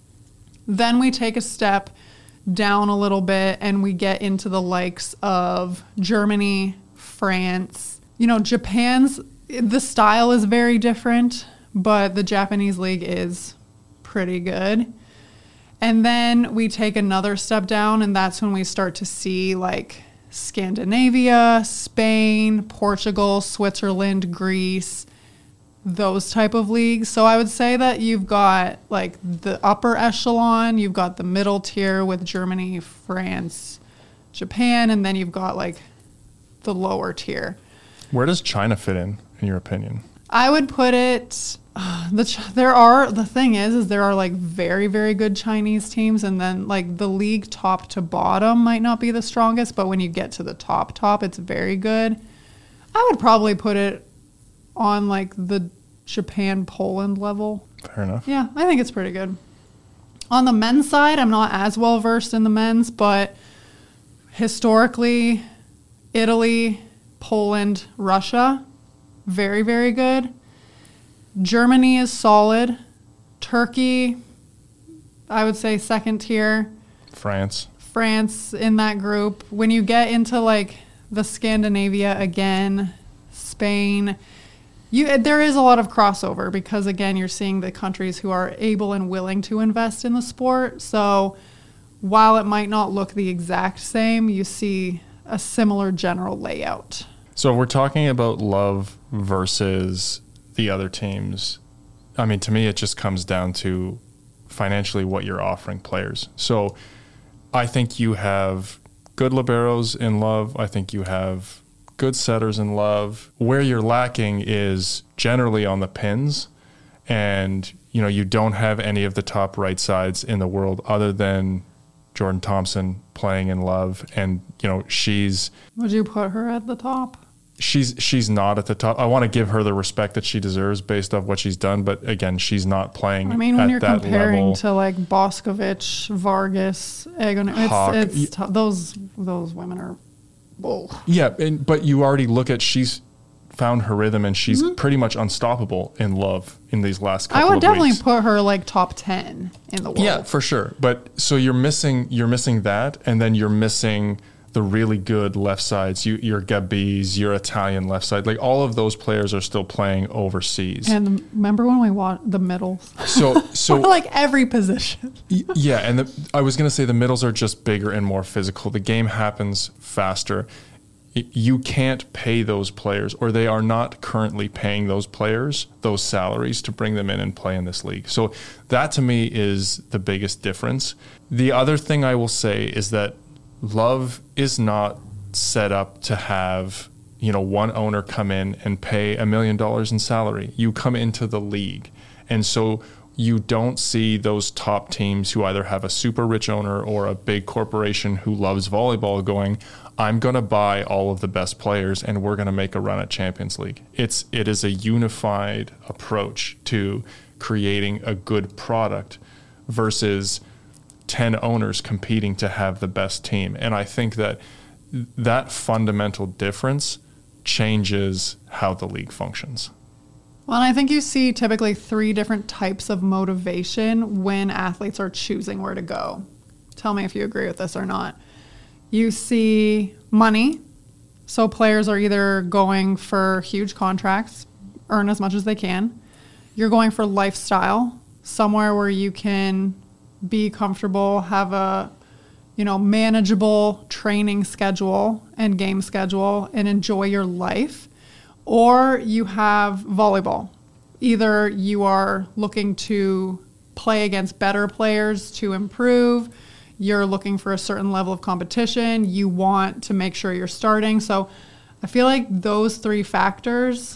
Then we take a step down a little bit and we get into the likes of Germany, France. You know, Japan's, the style is very different, but the Japanese league is pretty good. And then we take another step down, and that's when we start to see like Scandinavia, Spain, Portugal, Switzerland, Greece, those type of leagues. So I would say that you've got like the upper echelon, you've got the middle tier with Germany, France, Japan, and then you've got like the lower tier. Where does China fit in, in your opinion? I would put it. Uh, the Ch- there are the thing is is there are like very very good Chinese teams, and then like the league top to bottom might not be the strongest, but when you get to the top top, it's very good. I would probably put it on like the Japan Poland level. Fair enough. Yeah, I think it's pretty good. On the men's side, I'm not as well versed in the men's, but historically, Italy, Poland, Russia, very very good. Germany is solid. Turkey, I would say second tier. France. France in that group. When you get into like the Scandinavia again, Spain, you there is a lot of crossover because again, you're seeing the countries who are able and willing to invest in the sport. So while it might not look the exact same, you see a similar general layout. So if we're talking about love versus the other teams, I mean, to me, it just comes down to financially what you're offering players. So I think you have good liberos in love. I think you have good setters in love. Where you're lacking is generally on the pins, and you know you don't have any of the top right sides in the world other than Jordan Thompson playing in love, and you know she's. Would you put her at the top? She's she's not at the top. I want to give her the respect that she deserves based off what she's done, but again, she's not playing. I mean, when at you're that comparing level. to like Boscovich, Vargas, Egon, Hawk, it's, it's y- t- those those women are. Whoa. Yeah, and, but you already look at she's found her rhythm, and she's Mm-hmm. pretty much unstoppable in love in these last couple I would of definitely weeks. put her like top ten in the world. Yeah, for sure. But so you're missing you're missing that, and then you're missing the really good left sides. You, your Gabis, your Italian left side, like all of those players are still playing overseas. And remember when we watched the middles? So so For like every position. Y- Yeah, and the, I was going to say the middles are just bigger and more physical. The game happens faster. Y- You can't pay those players, or they are not currently paying those players those salaries to bring them in and play in this league. So that to me is the biggest difference. The other thing I will say is that Love is not set up to have, you know, one owner come in and pay a million dollars in salary. You come into the league. And so you don't see those top teams who either have a super rich owner or a big corporation who loves volleyball going, I'm going to buy all of the best players and we're going to make a run at Champions League. It's it is a unified approach to creating a good product versus ten owners competing to have the best team. And I think that that fundamental difference changes how the league functions. Well, and I think you see typically three different types of motivation when athletes are choosing where to go. Tell me if you agree with this or not. You see money. So players are either going for huge contracts, earn as much as they can. You're going for lifestyle, somewhere where you can be comfortable, have a, you know, manageable training schedule and game schedule and enjoy your life. Or you have volleyball. Either you are looking to play against better players to improve, you're looking for a certain level of competition, you want to make sure you're starting. So I feel like those three factors,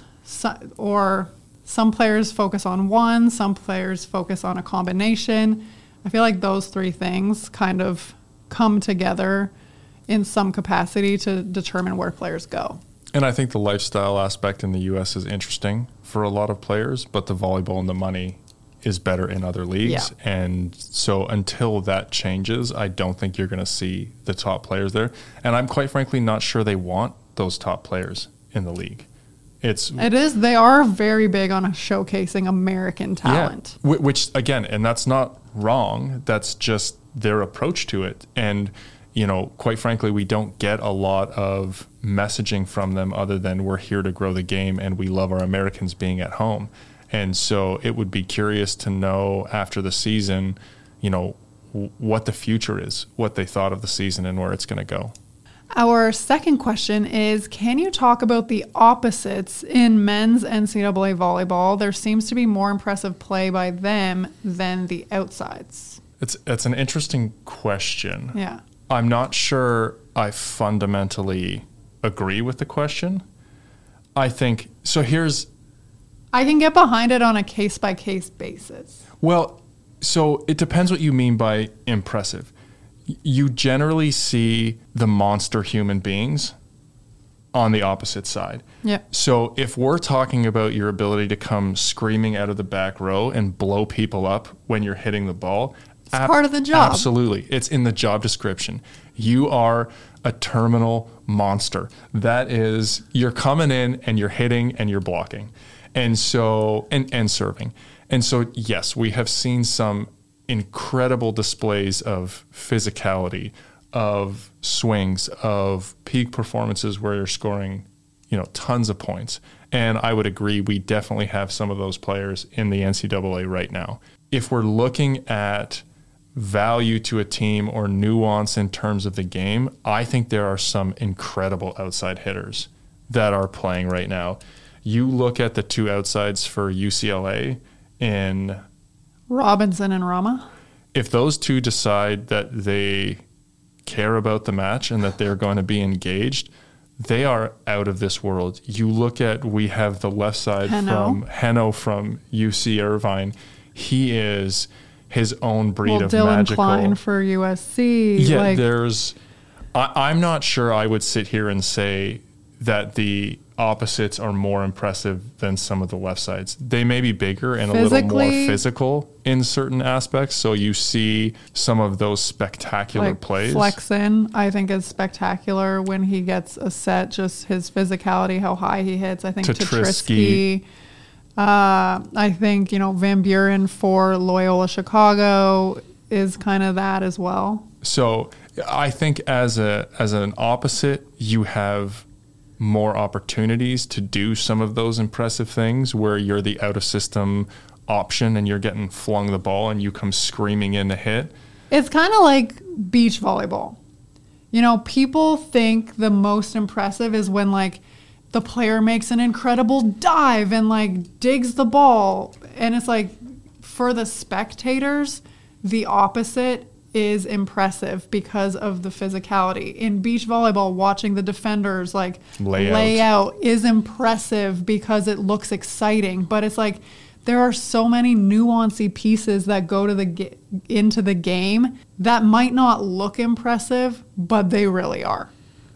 or some players focus on one, some players focus on a combination. I feel like those three things kind of come together in some capacity to determine where players go. And I think the lifestyle aspect in the U S is interesting for a lot of players, but the volleyball and the money is better in other leagues. Yeah. And so until that changes, I don't think you're going to see the top players there. And I'm quite frankly not sure they want those top players in the league. It's It is. They are very big on showcasing American talent. Yeah, which again, and that's not wrong. That's just their approach to it. And, you know, quite frankly, we don't get a lot of messaging from them other than we're here to grow the game and we love our Americans being at home. And so it would be curious to know after the season, you know, w- what the future is, what they thought of the season and where it's going to go. Our second question is, can you talk about the opposites in men's N C double A volleyball? There seems to be more impressive play by them than the outsides. It's it's an interesting question. Yeah. I'm not sure I fundamentally agree with the question. I think, so here's I can get behind it on a case by case basis. Well, so it depends what you mean by impressive. You generally see the monster human beings on the opposite side. Yeah. So if we're talking about your ability to come screaming out of the back row and blow people up when you're hitting the ball, it's ab- part of the job. Absolutely. It's in the job description. You are a terminal monster. That is, you're coming in and you're hitting and you're blocking. And so, and, and serving. And so, yes, we have seen some incredible displays of physicality, of swings, of peak performances where you're scoring, you know, tons of points. And I would agree, we definitely have some of those players in the N C double A right now. If we're looking at value to a team or nuance in terms of the game, I think there are some incredible outside hitters that are playing right now. You look at the two outsides for U C L A in Robinson and Rama. If those two decide that they care about the match and that they're going to be engaged, they are out of this world. You look at, we have the left side Heno. from Heno from U C Irvine. He is his own breed well, of Dylan magical. Klein for U S C. Yeah, like, there's. I, I'm not sure I would sit here and say that the opposites are more impressive than some of the left sides. They may be bigger and a little more physical in certain aspects. So you see some of those spectacular like plays. Flexen, I think, is spectacular when he gets a set, just his physicality, how high he hits. I think Tatrisky. Uh, I think, you know, Van Buren for Loyola Chicago is kind of that as well. So I think as a as an opposite, you have more opportunities to do some of those impressive things where you're the out of system option and you're getting flung the ball and you come screaming in to hit. It's kind of like beach volleyball. You know, people think the most impressive is when like the player makes an incredible dive and like digs the ball. And it's like for the spectators, the opposite is impressive because of the physicality. In beach volleyball, watching the defenders like lay out. lay out is impressive because it looks exciting. But it's like there are so many nuancy pieces that go to the ga- into the game that might not look impressive, but they really are.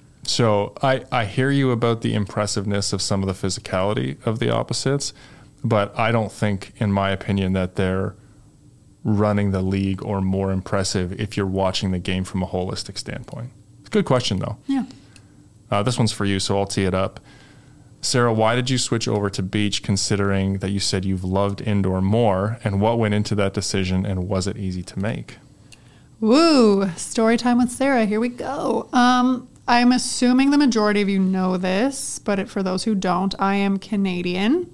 So I, I hear you about the impressiveness of some of the physicality of the opposites, but I don't think, in my opinion, that they're running the league or more impressive if you're watching the game from a holistic standpoint. It's a good question, though. Yeah. Uh, this one's for you, so I'll tee it up. Sarah, why did you switch over to beach considering that you said you've loved indoor more, and what went into that decision, and was it easy to make? Woo! Story time with Sarah. Here we go. Um, I'm assuming the majority of you know this, but it, for those who don't, I am Canadian.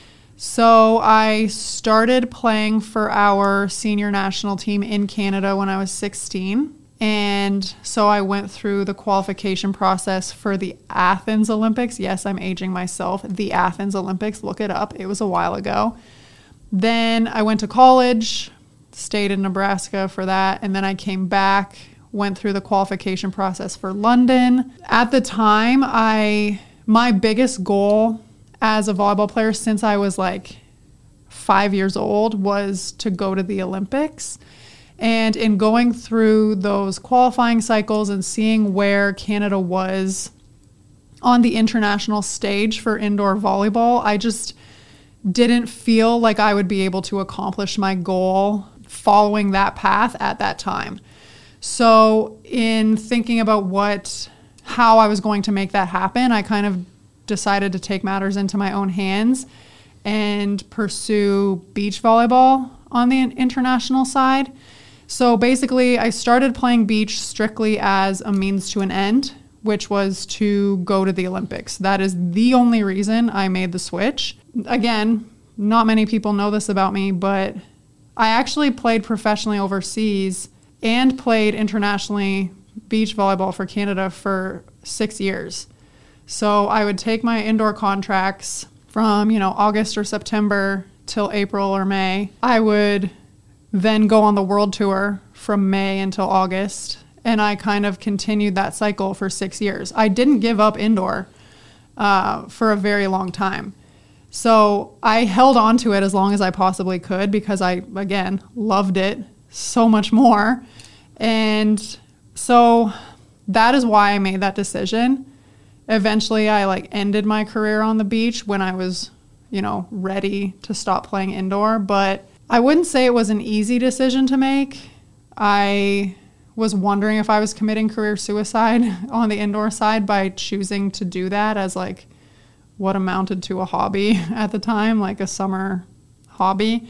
So I started playing for our senior national team in Canada when I was sixteen. And so I went through the qualification process for the Athens Olympics. Yes, I'm aging myself. The Athens Olympics, look it up. It was a while ago. Then I went to college, stayed in Nebraska for that. And then I came back, went through the qualification process for London. At the time, I my biggest goal as a volleyball player since I was like five years old was to go to the Olympics. And in going through those qualifying cycles and seeing where Canada was on the international stage for indoor volleyball, I just didn't feel like I would be able to accomplish my goal following that path at that time. So in thinking about what, how I was going to make that happen, I kind of decided to take matters into my own hands and pursue beach volleyball on the international side. So basically, I started playing beach strictly as a means to an end, which was to go to the Olympics. That is the only reason I made the switch. Again, not many people know this about me, but I actually played professionally overseas and played internationally beach volleyball for Canada for six years. So I would take my indoor contracts from, you know, August or September till April or May. I would then go on the world tour from May until August. And I kind of continued that cycle for six years. I didn't give up indoor uh, for a very long time. So I held on to it as long as I possibly could because I, again, loved it so much more. And so that is why I made that decision. Eventually, I like ended my career on the beach when I was, you know, ready to stop playing indoor. But I wouldn't say it was an easy decision to make. I was wondering if I was committing career suicide on the indoor side by choosing to do that as like what amounted to a hobby at the time, like a summer hobby.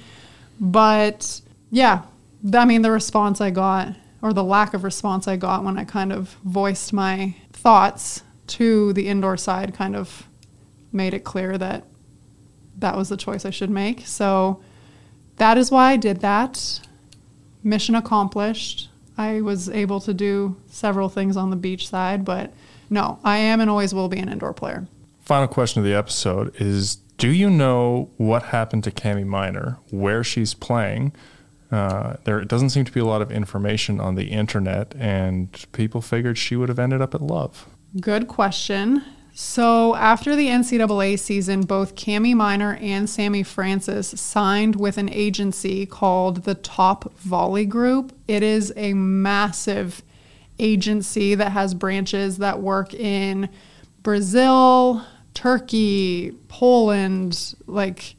But yeah, I mean, the response I got, or the lack of response I got when I kind of voiced my thoughts to the indoor side, kind of made it clear that that was the choice I should make. So that is why I did that. Mission accomplished. I was able to do several things on the beach side, but no, I am and always will be an indoor player. Final question of the episode is, do you know what happened to Cami Minor, where she's playing? Uh, there doesn't seem to be a lot of information on the internet, and people figured she would have ended up at Love. Good question. So after the N C double A season, both Cami Minor and Sammy Francis signed with an agency called the Top Volley Group. It is a massive agency that has branches that work in Brazil, Turkey, Poland, like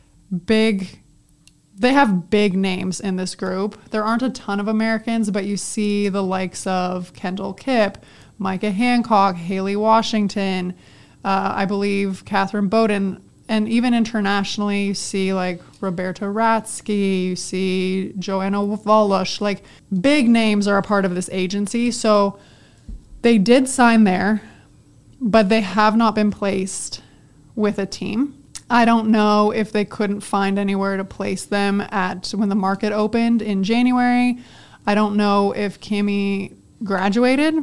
big, they have big names in this group. There aren't a ton of Americans, but you see the likes of Kendall Kipp, Micah Hancock, Haley Washington, uh, I believe Catherine Bowden, and even internationally you see like Roberta Ratsky, you see Joanna Wolusz, like big names are a part of this agency. So they did sign there, but they have not been placed with a team. I don't know if they couldn't find anywhere to place them at when the market opened in January. I don't know if Cami graduated.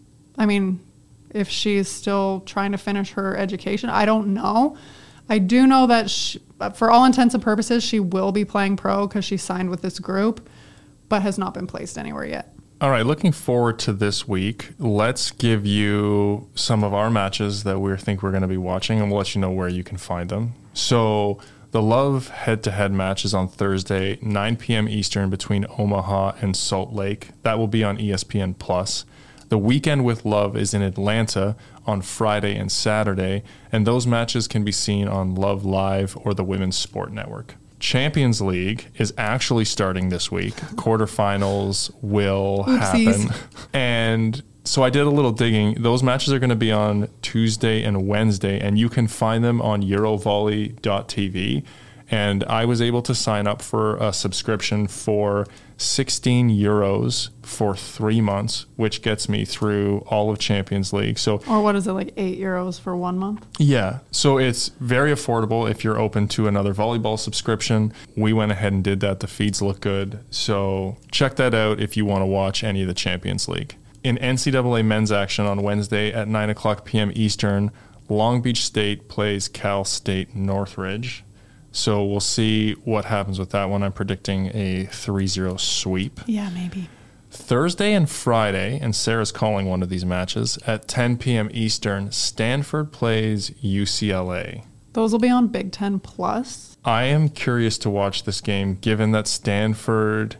I mean, if she's still trying to finish her education, I don't know. I do know that she, for all intents and purposes, she will be playing pro because she signed with this group, but has not been placed anywhere yet. All right, looking forward to this week. Let's give you some of our matches that we think we're going to be watching, and we'll let you know where you can find them. So the Love head-to-head match is on Thursday, nine p.m. Eastern, between Omaha and Salt Lake. That will be on E S P N plus. The Weekend with Love is in Atlanta on Friday and Saturday, and those matches can be seen on Love Live or the Women's Sport Network. Champions League is actually starting this week. Quarterfinals will Oopsies. happen. And so I did a little digging. Those matches are going to be on Tuesday and Wednesday, and you can find them on eurovolley dot t v. And I was able to sign up for a subscription for sixteen euros for three months, which gets me through all of Champions League. So, or what is it, like eight euros for one month? Yeah. So it's very affordable if you're open to another volleyball subscription. We went ahead and did that. The feeds look good. So check that out if you want to watch any of the Champions League. In N C double A men's action on Wednesday at nine o'clock p.m. Eastern, Long Beach State plays Cal State Northridge. So we'll see what happens with that one. I'm predicting a three zero sweep. Yeah, maybe. Thursday and Friday, and Sarah's calling one of these matches, at ten p.m. Eastern, Stanford plays U C L A. Those will be on Big Ten Plus. I am curious to watch this game, given that Stanford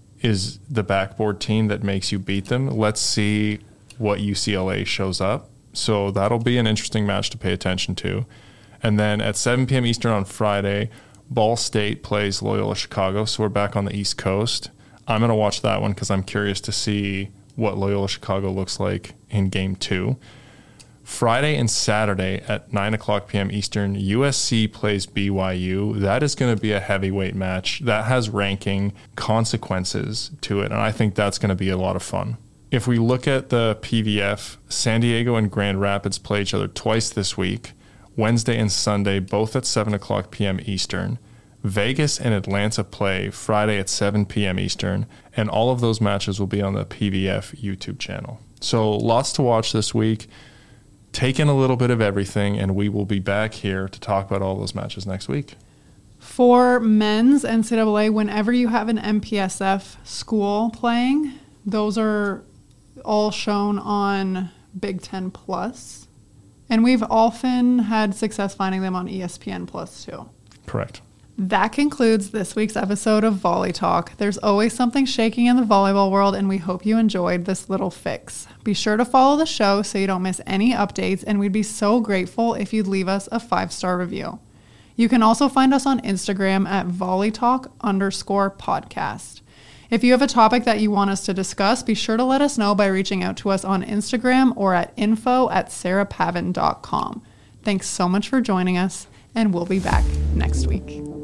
is the backboard team that makes you beat them. Let's see what U C L A shows up. So that'll be an interesting match to pay attention to. And then at seven p.m. Eastern on Friday, Ball State plays Loyola Chicago. So we're back on the East Coast. I'm going to watch that one because I'm curious to see what Loyola Chicago looks like in game two. Friday and Saturday at nine o'clock p.m. Eastern, U S C plays B Y U. That is going to be a heavyweight match. That has ranking consequences to it, and I think that's going to be a lot of fun. If we look at the P V F, San Diego and Grand Rapids play each other twice this week. Wednesday and Sunday, both at seven o'clock p.m. Eastern. Vegas and Atlanta play Friday at seven p.m. Eastern, and all of those matches will be on the P V F YouTube channel. So lots to watch this week. Take in a little bit of everything, and we will be back here to talk about all those matches next week. For men's N C double A, whenever you have an M P S F school playing, those are all shown on Big Ten Plus. And we've often had success finding them on E S P N Plus too. Correct. That concludes this week's episode of Volley Talk. There's always something shaking in the volleyball world, and we hope you enjoyed this little fix. Be sure to follow the show so you don't miss any updates, and we'd be so grateful if you'd leave us a five-star review. You can also find us on Instagram at volleytalk underscore podcast. If you have a topic that you want us to discuss, be sure to let us know by reaching out to us on Instagram or at info at sarahpavin dot com. Thanks so much for joining us, and we'll be back next week.